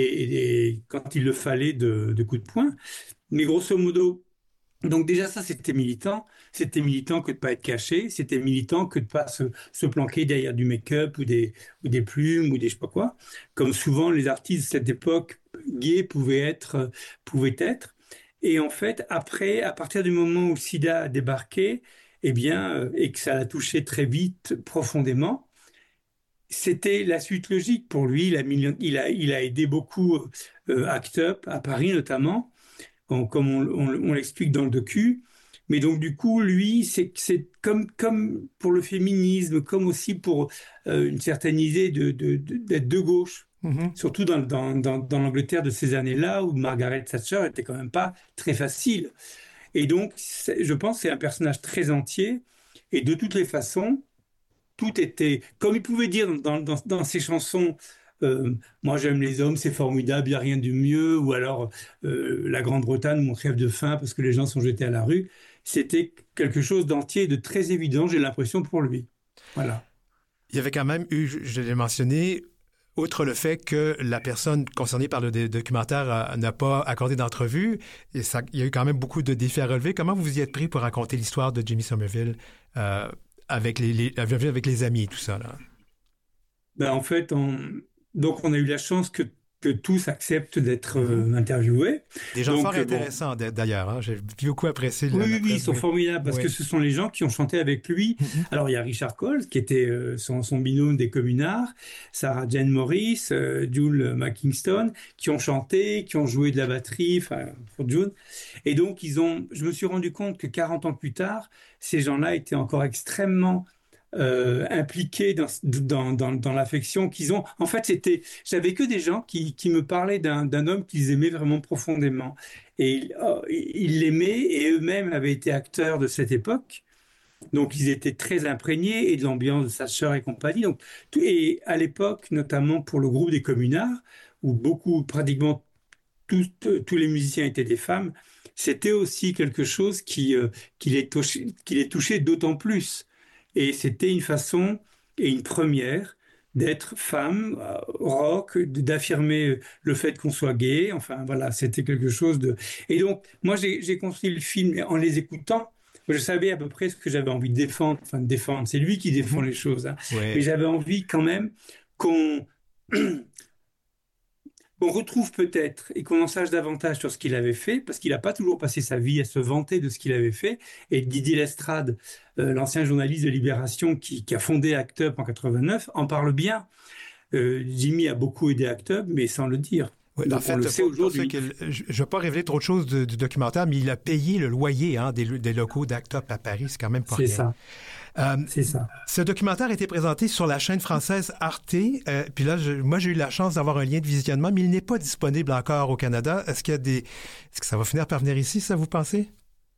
et, et quand il le fallait, de, de coups de poing. Mais grosso modo, donc déjà ça c'était militant, c'était militant que de pas être caché, c'était militant que de pas se, se planquer derrière du make-up ou des, ou des plumes ou des je sais pas quoi, comme souvent les artistes de cette époque gays pouvaient être, pouvaient être. Et en fait, après, à partir du moment où le sida a débarqué, eh bien, euh, et que ça l'a touché très vite, profondément, c'était la suite logique pour lui. Il a, mis- il a, il a aidé beaucoup euh, Act Up, à Paris notamment, on- comme on, on- on l'explique dans le docu. Mais donc, du coup, lui, c'est c'est comme, comme pour le féminisme, comme aussi pour euh, une certaine idée de, de- de- d'être de gauche. Mhm. Surtout dans, dans, dans, dans l'Angleterre de ces années-là, où Margaret Thatcher était quand même pas très facile. Et donc, c'est- je pense que c'est un personnage très entier. Et de toutes les façons, tout était, comme il pouvait dire dans, dans, dans ses chansons, euh, moi j'aime les hommes, c'est formidable, il n'y a rien de mieux, ou alors euh, la Grande-Bretagne, mon crève de faim parce que les gens sont jetés à la rue. C'était quelque chose d'entier et de très évident, j'ai l'impression, pour lui. Voilà. Il y avait quand même eu, je je l'ai mentionné, outre le fait que la personne concernée par le dé- documentaire euh, n'a pas accordé d'entrevue, et ça, il y a eu quand même beaucoup de défis à relever. Comment vous vous y êtes pris pour raconter l'histoire de Jimmy Somerville euh, avec, les, les, avec les amis et tout ça, là? Ben, en fait, on, donc on a eu la chance que, que tous acceptent d'être Mhm. euh, interviewés. Des gens Donc, fort euh, bon, intéressants, d'a- d'ailleurs. Hein. J'ai beaucoup apprécié la, oui, la oui, oui, ils sont oui. formidables parce Oui. que ce sont les gens qui ont chanté avec lui. Mhm. Alors, il y a Richard Coles, qui était euh, son, son binôme des Communards, Sarah Jane Morris, euh, Jule McKinston, qui ont chanté, qui ont joué de la batterie, enfin, pour June. Et donc, ils ont, je me suis rendu compte que quarante ans plus tard, ces gens-là étaient encore extrêmement euh, impliqués dans, dans, dans, dans l'affection qu'ils ont. En fait, c'était, j'avais que des gens qui, qui me parlaient d'un, d'un homme qu'ils aimaient vraiment profondément. Et oh, ils l'aimaient et eux-mêmes avaient été acteurs de cette époque. Donc, ils étaient très imprégnés et de l'ambiance de Thatcher et compagnie. Donc, tout- et à l'époque, notamment pour le groupe des Communards, où beaucoup, pratiquement tous, tous les musiciens étaient des femmes, c'était aussi quelque chose qui, euh, qui les touchait, qui les touchait d'autant plus. Et c'était une façon et une première d'être femme, euh, rock, de- d'affirmer le fait qu'on soit gay. Enfin, voilà, c'était quelque chose de... Et donc, moi, j'ai j'ai construit le film en les écoutant. Je savais à peu près ce que j'avais envie de défendre. Enfin, de défendre, c'est lui qui défend Mhm. les choses, hein. Mais Oui. j'avais envie quand même qu'on qu'on retrouve peut-être et qu'on en sache davantage sur ce qu'il avait fait, parce qu'il n'a pas toujours passé sa vie à se vanter de ce qu'il avait fait. Et Didier Lestrade, euh, l'ancien journaliste de Libération qui, qui a fondé Act Up en quatre-vingt-neuf, en parle bien. Euh, Jimmy a beaucoup aidé Act Up, mais sans le dire. Oui, en Donc on fait, le pour, sait pour ceux aujourd'hui. qui- je ne vais pas révéler trop de choses de- du documentaire, mais il a payé le loyer hein, des, des locaux d'Act Up à Paris. C'est quand même pas C'est rien. ça, Euh, c'est ça. Ce documentaire a été présenté sur la chaîne française Arte. Euh, puis là, je- moi, j'ai eu la chance d'avoir un lien de visionnement, mais il n'est pas disponible encore au Canada. Est-ce qu'il y a des... Est-ce que ça va finir par venir ici, ça, vous pensez?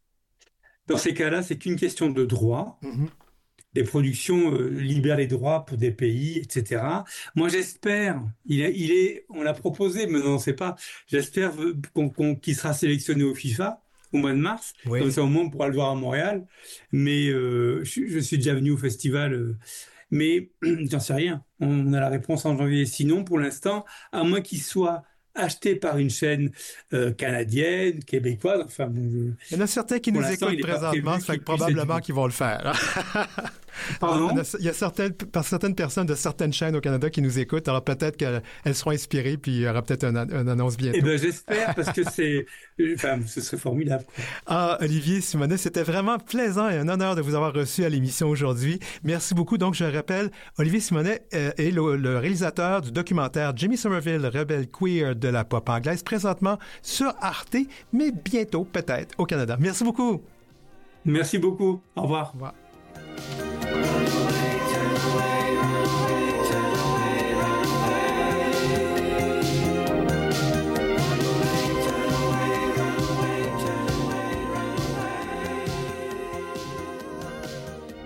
Dans ces cas-là, c'est qu'une question de droit. Mhm. Les productions euh, libèrent les droits pour des pays, et cetera. Moi, j'espère, il est, il est, on l'a proposé, mais on ne sait pas. J'espère qu'on, qu'on- qu'il sera sélectionné au FIFA au mois de mars. Oui. Comme ça, au moins, on pourra le voir à Montréal. Mais euh, je, je suis déjà venu au festival, euh, mais j'en sais rien. On a la réponse en janvier. Sinon, pour l'instant, à moins qu'il soit acheté par une chaîne euh, canadienne, québécoise, enfin, bon, je- Il y en a certains qui Pour nous l'instant, écoutent il est pas présentement, prévu ça fait qu'il que puisse probablement être- qu'ils vont le faire. Pardon? Il y a- il y a certaines, par certaines personnes de certaines chaînes au Canada qui nous écoutent, alors peut-être qu'elles elles seront inspirées, puis il y aura peut-être une un annonce bientôt. Eh ben, j'espère, parce que c'est, enfin, ce serait formidable, quoi. Ah, Olivier Simonet, c'était vraiment plaisant et un honneur de vous avoir reçu à l'émission aujourd'hui. Merci beaucoup. Donc, je rappelle, Olivier Simonet euh, est le, le réalisateur du documentaire Jimmy Somerville, rebelle queer de la pop anglaise, présentement sur Arte, mais bientôt, peut-être, au Canada. Merci beaucoup. Merci beaucoup. Au revoir. Au revoir.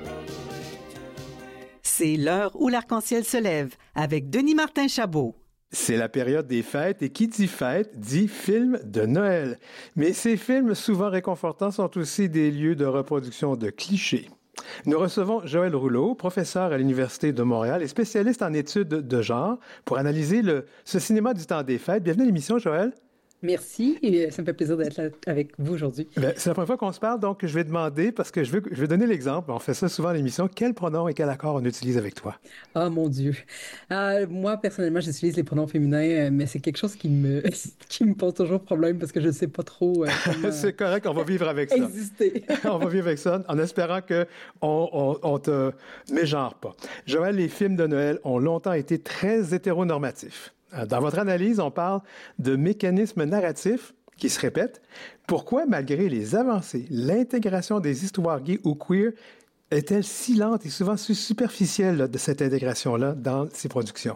C'est l'heure où l'arc-en-ciel se lève avec Denis Martin Chabot. C'est la période des fêtes et qui dit fête dit film de Noël. Mais ces films souvent réconfortants sont aussi des lieux de reproduction de clichés. Nous recevons Joël Rouleau, professeur à l'Université de Montréal et spécialiste en études de genre pour analyser le, ce cinéma du temps des fêtes. Bienvenue à l'émission, Joël. Merci, et ça me fait plaisir d'être là avec vous aujourd'hui. Bien, c'est la première fois qu'on se parle, donc je vais demander, parce que je veux, je vais donner l'exemple, on fait ça souvent à l'émission, quel pronom et quel accord on utilise avec toi? Ah, mon Dieu. Euh, moi, personnellement, j'utilise les pronoms féminins, euh, mais c'est quelque chose qui me, qui me pose toujours problème parce que je ne sais pas trop euh, comment C'est correct, on va vivre avec ça. exister. On va vivre avec ça en espérant qu'on on, on te mégenre pas. Joël, les films de Noël ont longtemps été très hétéronormatifs. Dans votre analyse, on parle de mécanismes narratifs qui se répètent. Pourquoi, malgré les avancées, l'intégration des histoires gays ou queer est-elle si lente et souvent si superficielle là, de cette intégration-là dans ces productions?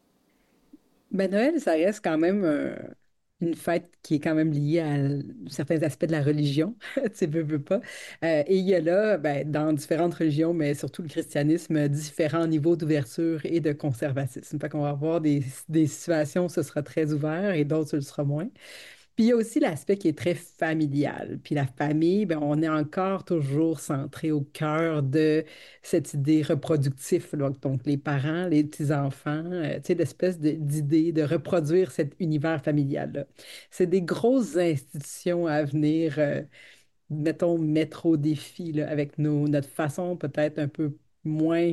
Ben, Noël, ça reste quand même euh, une fête qui est quand même liée à l- certains aspects de la religion, tu sais, veux, veux pas. Euh, et il y a là, ben, dans différentes religions, mais surtout le christianisme, différents niveaux d'ouverture et de conservatisme. Fait qu'on va avoir des, des situations où ce sera très ouvert et d'autres où ce sera moins. Puis il y a aussi l'aspect qui est très familial. Puis la famille, ben, on est encore toujours centré au cœur de cette idée reproductive, là. Donc les parents, les petits-enfants, euh, tu sais, l'espèce de- d'idée de reproduire cet univers familial-là. C'est des grosses institutions à venir, euh, mettons, mettre au défi là, avec nos, notre façon peut-être un peu moins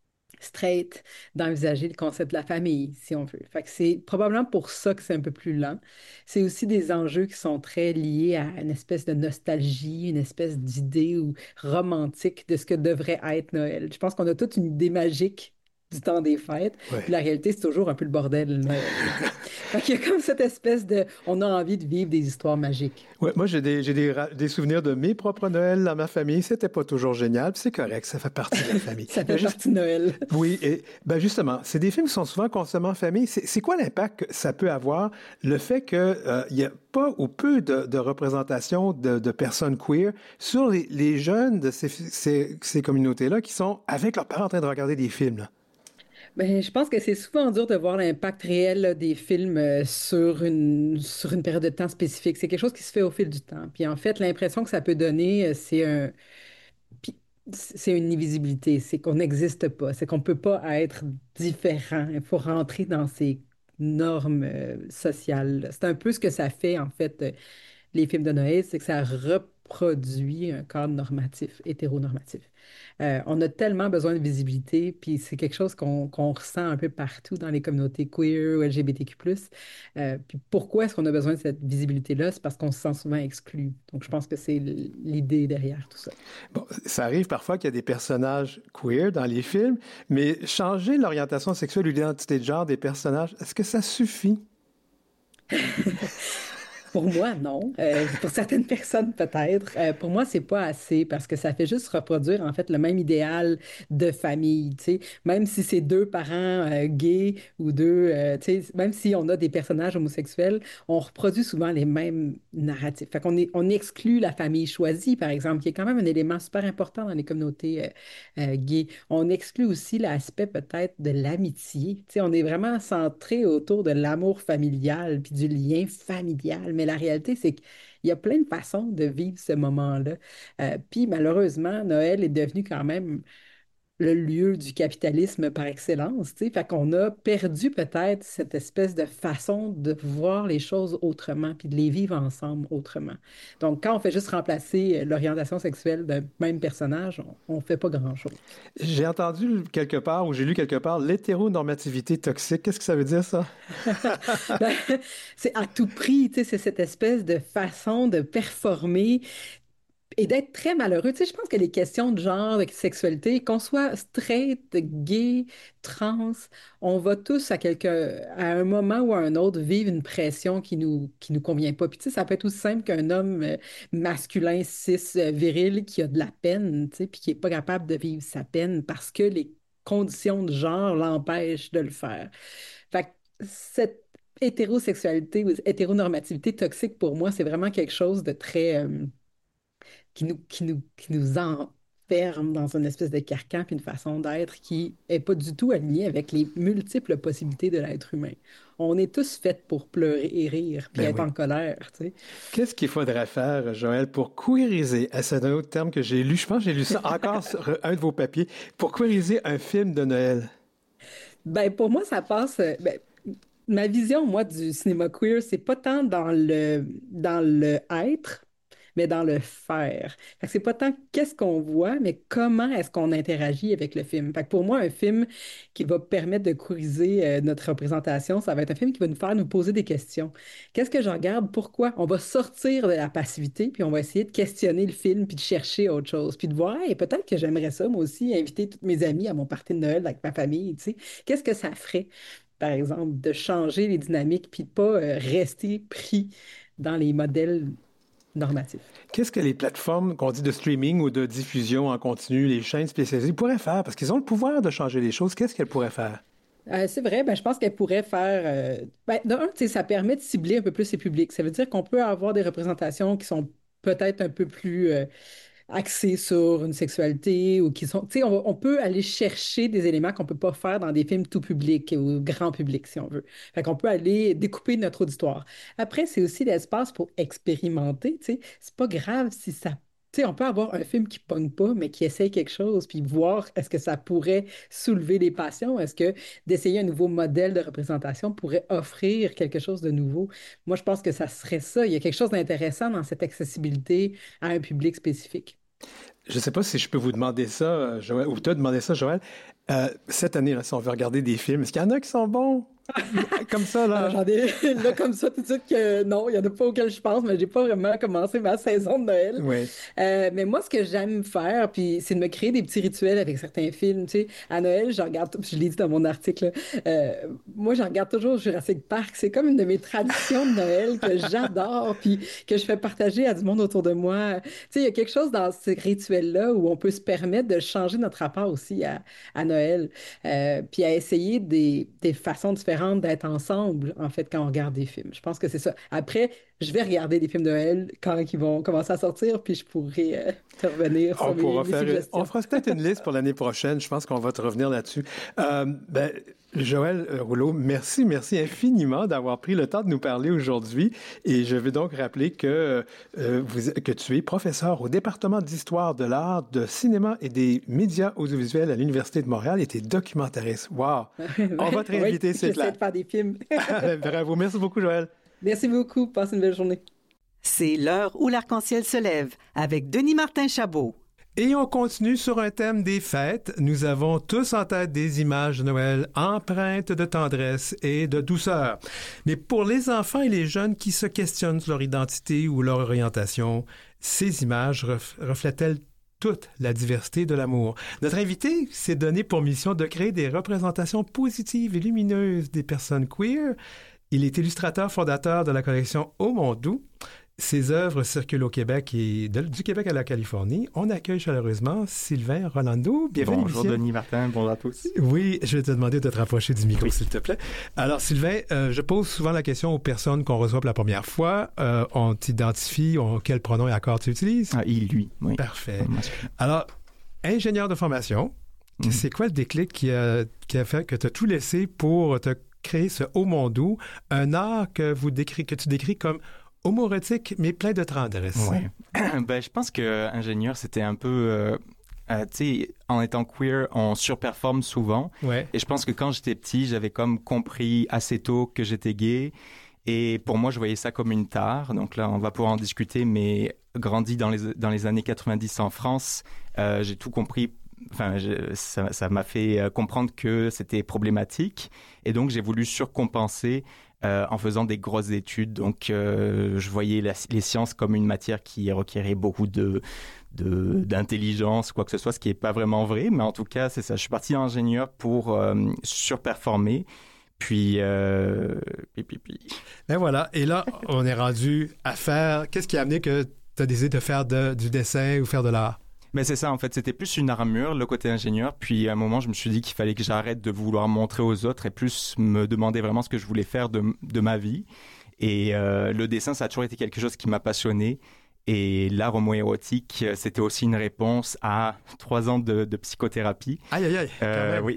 straight d'envisager le concept de la famille, si on veut. Fait que c'est probablement pour ça que c'est un peu plus lent. C'est aussi des enjeux qui sont très liés à une espèce de nostalgie, une espèce d'idée ou romantique de ce que devrait être Noël. Je pense qu'on a toute une idée magique du temps des fêtes, Ouais. puis la réalité, c'est toujours un peu le bordel, Noël. Fait qu'il y a comme cette espèce de... On a envie de vivre des histoires magiques. Ouais, moi, j'ai des, j'ai des, ra- des souvenirs de mes propres Noëls dans ma famille. C'était pas toujours génial, puis c'est correct, ça fait partie de la famille. Ça Mais fait juste- partie de Noël. Oui, et ben justement, c'est des films qui sont souvent consommés en famille. C'est, c'est quoi l'impact que ça peut avoir, le fait qu'il n'y a pas ou peu de, de représentation de, de personnes queer sur les, les jeunes de ces, ces, ces communautés-là qui sont avec leurs parents en train de regarder des films, là? Ben, je pense que c'est souvent dur de voir l'impact réel là, des films euh, sur une, sur une période de temps spécifique. C'est quelque chose qui se fait au fil du temps. Puis en fait, l'impression que ça peut donner, euh, c'est un, puis c'est une invisibilité, c'est qu'on n'existe pas, c'est qu'on ne peut pas être différent. Il faut rentrer dans ces normes euh, sociales. C'est un peu ce que ça fait, en fait, euh, les films de Noël, c'est que ça reproduit un cadre normatif, hétéronormatif. Euh, on a tellement besoin de visibilité, puis c'est quelque chose qu'on qu'on ressent un peu partout dans les communautés queer ou L G B T Q plus. Euh, puis pourquoi est-ce qu'on a besoin de cette visibilité-là? C'est parce qu'on se sent souvent exclu. Donc je pense que c'est l- l'idée derrière tout ça. Bon, ça arrive parfois qu'il y a des personnages queer dans les films, mais changer l'orientation sexuelle ou l'identité de genre des personnages, est-ce que ça suffit? Pour moi, non. Euh, pour certaines personnes, peut-être. Euh, pour moi, c'est pas assez parce que ça fait juste reproduire, en fait, le même idéal de famille, tu sais. Même si c'est deux parents euh, gays ou deux, euh, tu sais, même si on a des personnages homosexuels, on reproduit souvent les mêmes narratifs. Fait qu'on est, on exclut la famille choisie, par exemple, qui est quand même un élément super important dans les communautés euh, euh, gays. On exclut aussi l'aspect peut-être de l'amitié. Tu sais, on est vraiment centré autour de l'amour familial puis du lien familial. Mais la réalité, c'est qu'il y a plein de façons de vivre ce moment-là. Euh, puis malheureusement, Noël est devenu quand même le lieu du capitalisme par excellence, tu sais. Fait qu'on a perdu peut-être cette espèce de façon de voir les choses autrement, puis de les vivre ensemble autrement. Donc, quand on fait juste remplacer l'orientation sexuelle d'un même personnage, on ne fait pas grand-chose. J'ai entendu quelque part, ou j'ai lu quelque part, l'hétéronormativité toxique. Qu'est-ce que ça veut dire, ça? Ben, c'est à tout prix, tu sais, c'est cette espèce de façon de performer et d'être très malheureux. Tu sais, je pense que les questions de genre, de sexualité, qu'on soit straight, gay, trans, on va tous à quelque, à un moment ou à un autre vivre une pression qui nous, qui nous convient pas. Puis tu sais, ça peut être aussi simple qu'un homme euh, masculin, cis, euh, viril, qui a de la peine, tu sais, puis qui est pas capable de vivre sa peine parce que les conditions de genre l'empêchent de le faire. Fait que cette hétérosexualité ou hétéronormativité toxique, pour moi, c'est vraiment quelque chose de très... euh, qui nous, qui nous, qui nous enferme enferme dans une espèce de carcan puis une façon d'être qui est pas du tout alignée avec les multiples possibilités de l'être humain. On est tous faits pour pleurer et rire puis Ben être oui. en colère, tu sais. Qu'est-ce qu'il faudrait faire, Joël, pour queeriser, ah, c'est un autre terme que j'ai lu, je pense que j'ai lu ça encore sur un de vos papiers, pour queeriser un film de Noël? Ben, pour moi, ça passe. euh, Ben, ma vision, moi, du cinéma queer, c'est pas tant dans le, dans le être, mais dans le faire. Fait que c'est pas tant qu'est-ce qu'on voit, mais comment est-ce qu'on interagit avec le film. Fait que pour moi, un film qui va permettre de queeriser euh, notre représentation, ça va être un film qui va nous faire nous poser des questions. Qu'est-ce que je regarde? Pourquoi? On va sortir de la passivité, puis on va essayer de questionner le film, puis de chercher autre chose, puis de voir, hey, peut-être que j'aimerais ça, moi aussi, inviter tous mes amis à mon party de Noël avec ma famille, tu sais. Qu'est-ce que ça ferait, par exemple, de changer les dynamiques, puis de pas euh, rester pris dans les modèles normatifs. Qu'est-ce que les plateformes qu'on dit de streaming ou de diffusion en continu, les chaînes spécialisées, pourraient faire? Parce qu'ils ont le pouvoir de changer les choses. Qu'est-ce qu'elles pourraient faire? Euh, c'est vrai, ben, je pense qu'elle pourrait faire. Euh, ben, d'un, tu sais, ça permet de cibler un peu plus les publics. Ça veut dire qu'on peut avoir des représentations qui sont peut-être un peu plus euh, axées sur une sexualité ou qui sont. Tu sais, on, on peut aller chercher des éléments qu'on ne peut pas faire dans des films tout public ou grand public, si on veut. Fait qu'on peut aller découper notre auditoire. Après, c'est aussi l'espace pour expérimenter. Tu sais, c'est pas grave si ça. Tu sais, on peut avoir un film qui pogne pas, mais qui essaye quelque chose, puis voir est-ce que ça pourrait soulever les passions, est-ce que d'essayer un nouveau modèle de représentation pourrait offrir quelque chose de nouveau. Moi, je pense que ça serait ça. Il y a quelque chose d'intéressant dans cette accessibilité à un public spécifique. Je ne sais pas si je peux vous demander ça, Joël, ou te demander ça, Joël. Euh, cette année, là, si on veut regarder des films, est-ce qu'il y en a qui sont bons? Comme ça, là. Alors, j'en ai là comme ça tout de suite que non, il n'y en a pas auquel je pense, mais j'ai pas vraiment commencé ma saison de Noël. Oui. Euh, mais moi, ce que j'aime faire, puis c'est de me créer des petits rituels avec certains films. Tu sais, à Noël, je regarde, je l'ai dit dans mon article, euh, moi, je regarde toujours Jurassic Park. C'est comme une de mes traditions de Noël que j'adore, puis que je fais partager à du monde autour de moi. Tu sais, il y a quelque chose dans ces rituels-là où on peut se permettre de changer notre rapport aussi à, à Noël, euh, puis à essayer des, des façons différentes d'être ensemble, en fait, quand on regarde des films. Je pense que c'est ça. Après, je vais regarder des films de Noël quand ils vont commencer à sortir, puis je pourrai euh, te revenir sur on mes, pourra mes faire, suggestions. On fera peut-être une liste pour l'année prochaine. Je pense qu'on va te revenir là-dessus. Euh, ben, Joël Rouleau, merci, merci infiniment d'avoir pris le temps de nous parler aujourd'hui. Et je veux donc rappeler que, euh, vous, que tu es professeur au département d'histoire de l'art, de cinéma et des médias audiovisuels à l'Université de Montréal et tu es documentariste. Wow! On va te réinviter, oui, c'est clair. j'essaie de faire des films. Bravo, merci beaucoup, Joël. Merci beaucoup. Passe une belle journée. C'est l'heure où l'arc-en-ciel se lève avec Denis Martin-Chabot. Et on continue sur un thème des fêtes. Nous avons tous en tête des images de Noël empreintes de tendresse et de douceur. Mais pour les enfants et les jeunes qui se questionnent sur leur identité ou leur orientation, ces images ref- reflètent-elles toute la diversité de l'amour? Notre invité s'est donné pour mission de créer des représentations positives et lumineuses des personnes queer. Il est illustrateur fondateur de la collection Au Mondou. Ses œuvres circulent au Québec et de, du Québec à la Californie. On accueille chaleureusement Sylvain Rolando. Bienvenue. Bonjour Denis Martin, bonjour à tous. Oui, je vais te demander de te rapprocher du micro, oui, s'il te plaît. Alors Sylvain, euh, je pose souvent la question aux personnes qu'on reçoit pour la première fois. Euh, on t'identifie, on, quel pronom et accord tu utilises? Ah, il, lui, oui. Parfait. Alors, ingénieur de formation, mmh. c'est quoi le déclic qui a, qui a fait que tu as tout laissé pour te créer ce Au Mondou, un art que, vous décris, que tu décris comme homoérotique, mais plein de tendresse. Oui. ben, je pense que ingénieur, c'était un peu... Euh, euh, tu sais, en étant queer, on surperforme souvent. Ouais. Et je pense que quand j'étais petit, j'avais comme compris assez tôt que j'étais gay. Et pour moi, je voyais ça comme une tare. Donc là, on va pouvoir en discuter, mais grandi dans les, dans les années quatre-vingt-dix en France, euh, j'ai tout compris. Enfin, je, ça, ça m'a fait comprendre que c'était problématique. Et donc, j'ai voulu surcompenser Euh, en faisant des grosses études. Donc, euh, je voyais la, les sciences comme une matière qui requérait beaucoup de, de, d'intelligence, quoi que ce soit, ce qui n'est pas vraiment vrai. Mais en tout cas, c'est ça. Je suis parti ingénieur pour euh, surperformer. Puis, euh, puis, puis, puis. Et voilà. Et là, on est rendu à faire... Qu'est-ce qui a amené que tu as décidé de faire de, du dessin ou faire de l'art? Mais c'est ça, en fait, c'était plus une armure, le côté ingénieur. Puis à un moment, je me suis dit qu'il fallait que j'arrête de vouloir montrer aux autres et plus me demander vraiment ce que je voulais faire de, de ma vie. Et euh, le dessin, ça a toujours été quelque chose qui m'a passionné. Et l'art homoérotique, c'était aussi une réponse à trois ans de, de psychothérapie. Aïe, aïe, aïe. Euh, oui.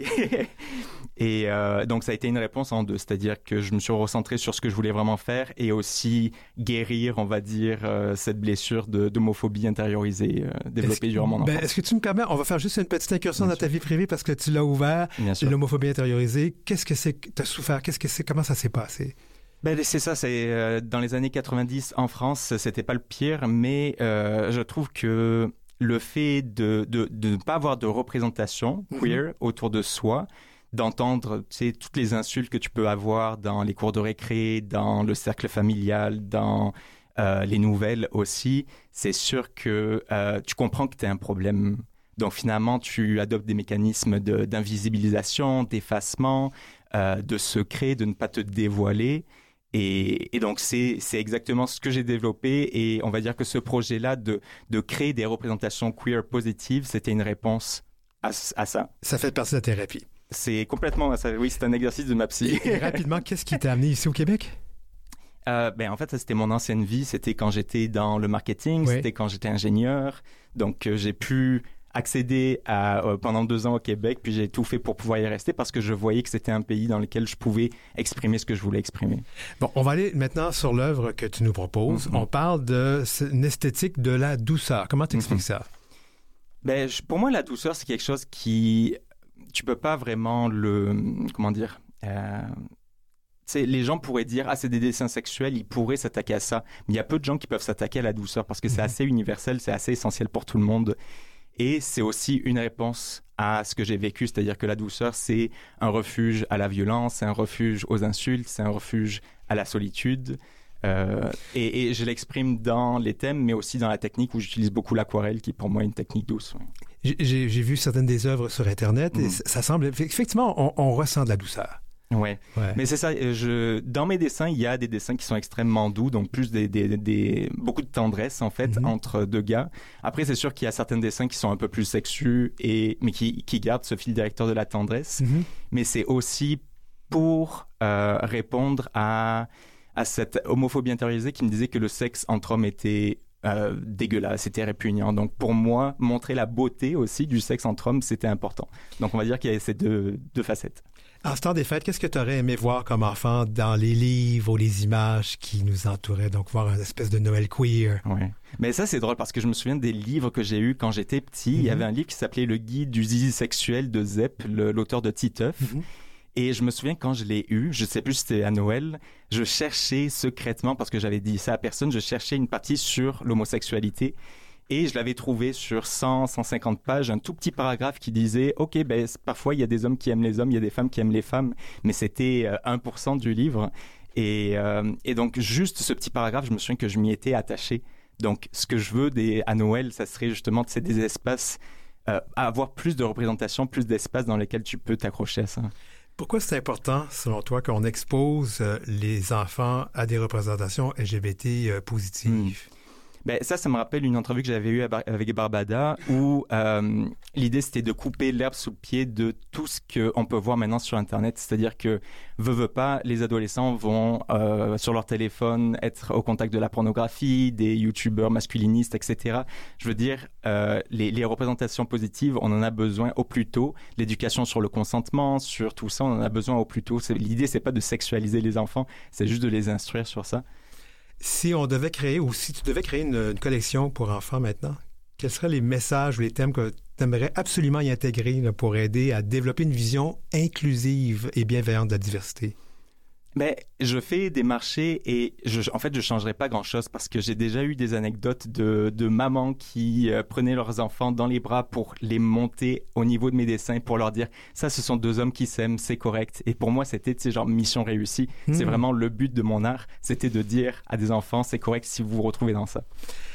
Et euh, donc, ça a été une réponse en deux. C'est-à-dire que je me suis recentré sur ce que je voulais vraiment faire et aussi guérir, on va dire, euh, cette blessure de, d'homophobie intériorisée euh, développée durant mon enfance. Ben, est-ce que tu me permets, on va faire juste une petite incursion Bien dans sûr. ta vie privée parce que tu l'as ouvert, l'homophobie intériorisée. Qu'est-ce que c'est que tu as souffert? Qu'est-ce que c'est? Comment ça s'est passé? Ben, c'est ça, c'est euh, dans les années quatre-vingt-dix en France, c'était pas le pire, mais euh, je trouve que le fait de, de, de ne pas avoir de représentation queer mm-hmm. autour de soi, d'entendre tu sais, toutes les insultes que tu peux avoir dans les cours de récré, dans le cercle familial, dans euh, les nouvelles aussi, c'est sûr que euh, tu comprends que tu as un problème. Donc finalement, tu adoptes des mécanismes de, d'invisibilisation, d'effacement, euh, de secret, de ne pas te dévoiler. Et, et donc, c'est, c'est exactement ce que j'ai développé. Et on va dire que ce projet-là de, de créer des représentations queer positives, c'était une réponse à, à ça. Ça fait partie de la thérapie. C'est complètement ça. Oui, c'est un exercice de ma psy. Et rapidement, qu'est-ce qui t'a amené ici au Québec? Euh, ben, en fait, ça, c'était mon ancienne vie. C'était quand j'étais dans le marketing. Oui. C'était quand j'étais ingénieur. Donc, euh, j'ai pu accéder à, euh, pendant deux ans au Québec, puis j'ai tout fait pour pouvoir y rester parce que je voyais que c'était un pays dans lequel je pouvais exprimer ce que je voulais exprimer. Bon, on va aller maintenant sur l'œuvre que tu nous proposes. Mm-hmm. On parle d'une esthétique de la douceur. Comment tu expliques mm-hmm. ça? Ben, je, pour moi, la douceur, c'est quelque chose qui... Tu peux pas vraiment le... Comment dire? Euh, les gens pourraient dire « Ah, c'est des dessins sexuels, ils pourraient s'attaquer à ça. » Mais il y a peu de gens qui peuvent s'attaquer à la douceur parce que mm-hmm. c'est assez universel, c'est assez essentiel pour tout le monde. Et c'est aussi une réponse à ce que j'ai vécu, c'est-à-dire que la douceur, c'est un refuge à la violence, c'est un refuge aux insultes, c'est un refuge à la solitude. Euh, et, et je l'exprime dans les thèmes, mais aussi dans la technique où j'utilise beaucoup l'aquarelle, qui pour moi est une technique douce. Ouais. J'ai, j'ai vu certaines des œuvres sur Internet, mmh. et ça semble... Effectivement, on, on ressent de la douceur. Ouais. ouais, mais c'est ça. Je, dans mes dessins, il y a des dessins qui sont extrêmement doux, donc plus des, des, des beaucoup de tendresse en fait mm-hmm. entre deux gars. Après, c'est sûr qu'il y a certains dessins qui sont un peu plus sexus et mais qui qui gardent ce fil directeur de la tendresse. Mm-hmm. Mais c'est aussi pour euh, répondre à à cette homophobie intériorisée qui me disait que le sexe entre hommes était Euh, dégueulasse, c'était répugnant. Donc pour moi, montrer la beauté aussi du sexe entre hommes, c'était important. Donc on va dire qu'il y a ces deux, deux facettes. En ce temps des fêtes, qu'est-ce que tu aurais aimé voir comme enfant dans les livres ou les images qui nous entouraient? Donc voir une espèce de Noël queer. Oui. Mais ça, c'est drôle parce que je me souviens des livres que j'ai eus quand j'étais petit. Mm-hmm. Il y avait un livre qui s'appelait Le guide du zizi sexuel de Zepp, le, l'auteur de Titeuf. Mm-hmm. Et je me souviens quand je l'ai eu, je ne sais plus si c'était à Noël, je cherchais secrètement, parce que j'avais dit ça à personne, je cherchais une partie sur l'homosexualité. Et je l'avais trouvé sur cent, cent cinquante pages, un tout petit paragraphe qui disait « Ok, ben, parfois il y a des hommes qui aiment les hommes, il y a des femmes qui aiment les femmes. » Mais c'était euh, un pour cent du livre. Et, euh, et donc, juste ce petit paragraphe, je me souviens que je m'y étais attaché. Donc, ce que je veux des, à Noël, ça serait justement c'est des espaces, euh, avoir plus de représentation, plus d'espaces dans lesquels tu peux t'accrocher à ça. Pourquoi c'est important, selon toi, qu'on expose euh, les enfants à des représentations L G B T euh, positives? Mmh. Ben, ça, ça me rappelle une entrevue que j'avais eue avec Barbada où euh, l'idée, c'était de couper l'herbe sous le pied de tout ce qu'on peut voir maintenant sur Internet. C'est-à-dire que, veut, veut pas, les adolescents vont, euh, sur leur téléphone, être au contact de la pornographie, des youtubeurs masculinistes, et cetera. Je veux dire, euh, les, les représentations positives, on en a besoin au plus tôt. L'éducation sur le consentement, sur tout ça, on en a besoin au plus tôt. C'est, l'idée, c'est pas de sexualiser les enfants, c'est juste de les instruire sur ça. Si on devait créer, ou si tu devais créer une, une collection pour enfants maintenant, quels seraient les messages ou les thèmes que tu aimerais absolument y intégrer là, pour aider à développer une vision inclusive et bienveillante de la diversité? Ben, je fais des marchés et je, en fait, je changerai pas grand-chose parce que j'ai déjà eu des anecdotes de, de mamans qui euh, prenaient leurs enfants dans les bras pour les monter au niveau de mes dessins pour leur dire ça, ce sont deux hommes qui s'aiment, c'est correct. Et pour moi, c'était, tu sais, genre mission réussie. Mmh. C'est vraiment le but de mon art, c'était de dire à des enfants, c'est correct si vous vous retrouvez dans ça.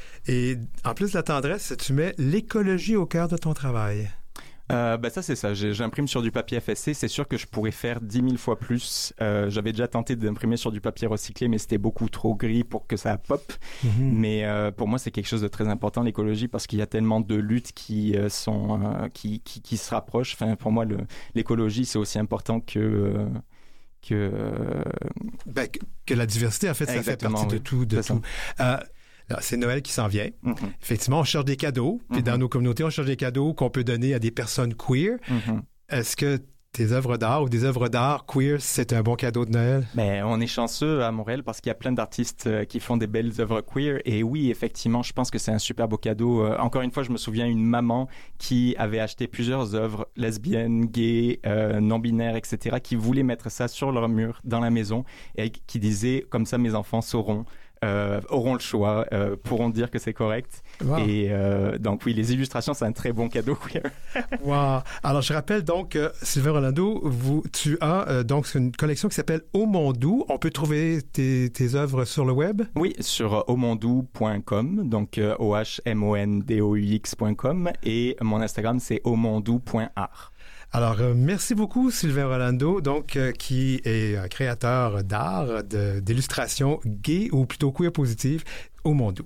Et en plus de la tendresse, tu mets l'écologie au cœur de ton travail. Euh, ben ça, c'est ça. J'imprime sur du papier F S C. C'est sûr que je pourrais faire dix mille fois plus. Euh, j'avais déjà tenté d'imprimer sur du papier recyclé, mais c'était beaucoup trop gris pour que ça pop. Mm-hmm. Mais euh, pour moi, c'est quelque chose de très important, l'écologie, parce qu'il y a tellement de luttes qui, euh, sont, euh, qui, qui, qui se rapprochent. Enfin, pour moi, le, l'écologie, c'est aussi important que... Euh, que, euh... ben, que, que la diversité, en fait, ça Exactement, fait partie oui. de tout. De tout. Euh, Là, c'est Noël qui s'en vient. Mm-hmm. Effectivement, on cherche des cadeaux. Puis Mm-hmm. dans nos communautés, on cherche des cadeaux qu'on peut donner à des personnes queer. Mm-hmm. Est-ce que tes œuvres d'art ou des œuvres d'art queer, c'est un bon cadeau de Noël? Ben, on est chanceux à Montréal parce qu'il y a plein d'artistes euh, qui font des belles œuvres queer. Et oui, effectivement, je pense que c'est un super beau cadeau. Euh, encore une fois, je me souviens d'une maman qui avait acheté plusieurs œuvres lesbiennes, gays, euh, non-binaires, et cetera, qui voulaient mettre ça sur leur mur dans la maison et qui disait, comme ça, mes enfants sauront. Euh, auront le choix, euh, pourront dire que c'est correct. Wow. Et euh, donc oui, les illustrations, c'est un très bon cadeau queer. Wow. Alors, je rappelle donc, euh, Sylvain Rolando, vous, tu as euh, donc une collection qui s'appelle Omondou. On peut trouver tes, tes œuvres sur le web? Oui, sur omondou point com, donc euh, O H M O N D O U X point com, et mon Instagram, c'est omondou point art. Alors, euh, merci beaucoup, Sylvain Rolando, donc, euh, qui est un créateur d'art, de, d'illustration gay ou plutôt queer positive au Mondou.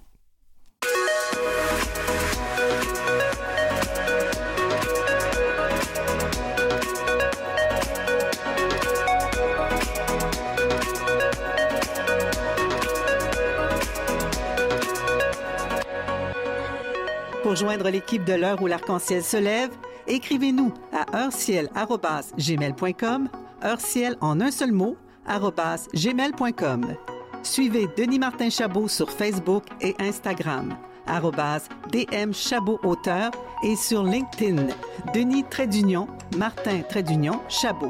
Pour joindre l'équipe de l'heure où l'arc-en-ciel se lève, écrivez-nous à heureciel arobase gmail point com, heureciel en un seul mot, arobase gmail point com. Suivez Denis Martin Chabot sur Facebook et Instagram, arobase D M Chabot Auteur, et sur LinkedIn, Denis Trait d'Union, Martin Trait d'Union, Chabot.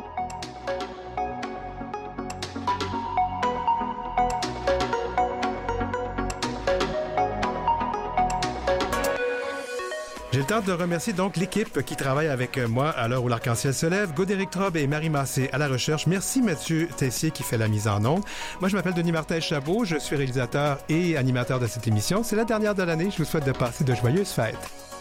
J'ai le temps de remercier donc l'équipe qui travaille avec moi à l'heure où l'arc-en-ciel se lève, Godéric Trobe et Marie Massé à la recherche. Merci Mathieu Tessier qui fait la mise en onde. Moi, je m'appelle Denis Martin Chabot, je suis réalisateur et animateur de cette émission. C'est la dernière de l'année, je vous souhaite de passer de joyeuses fêtes.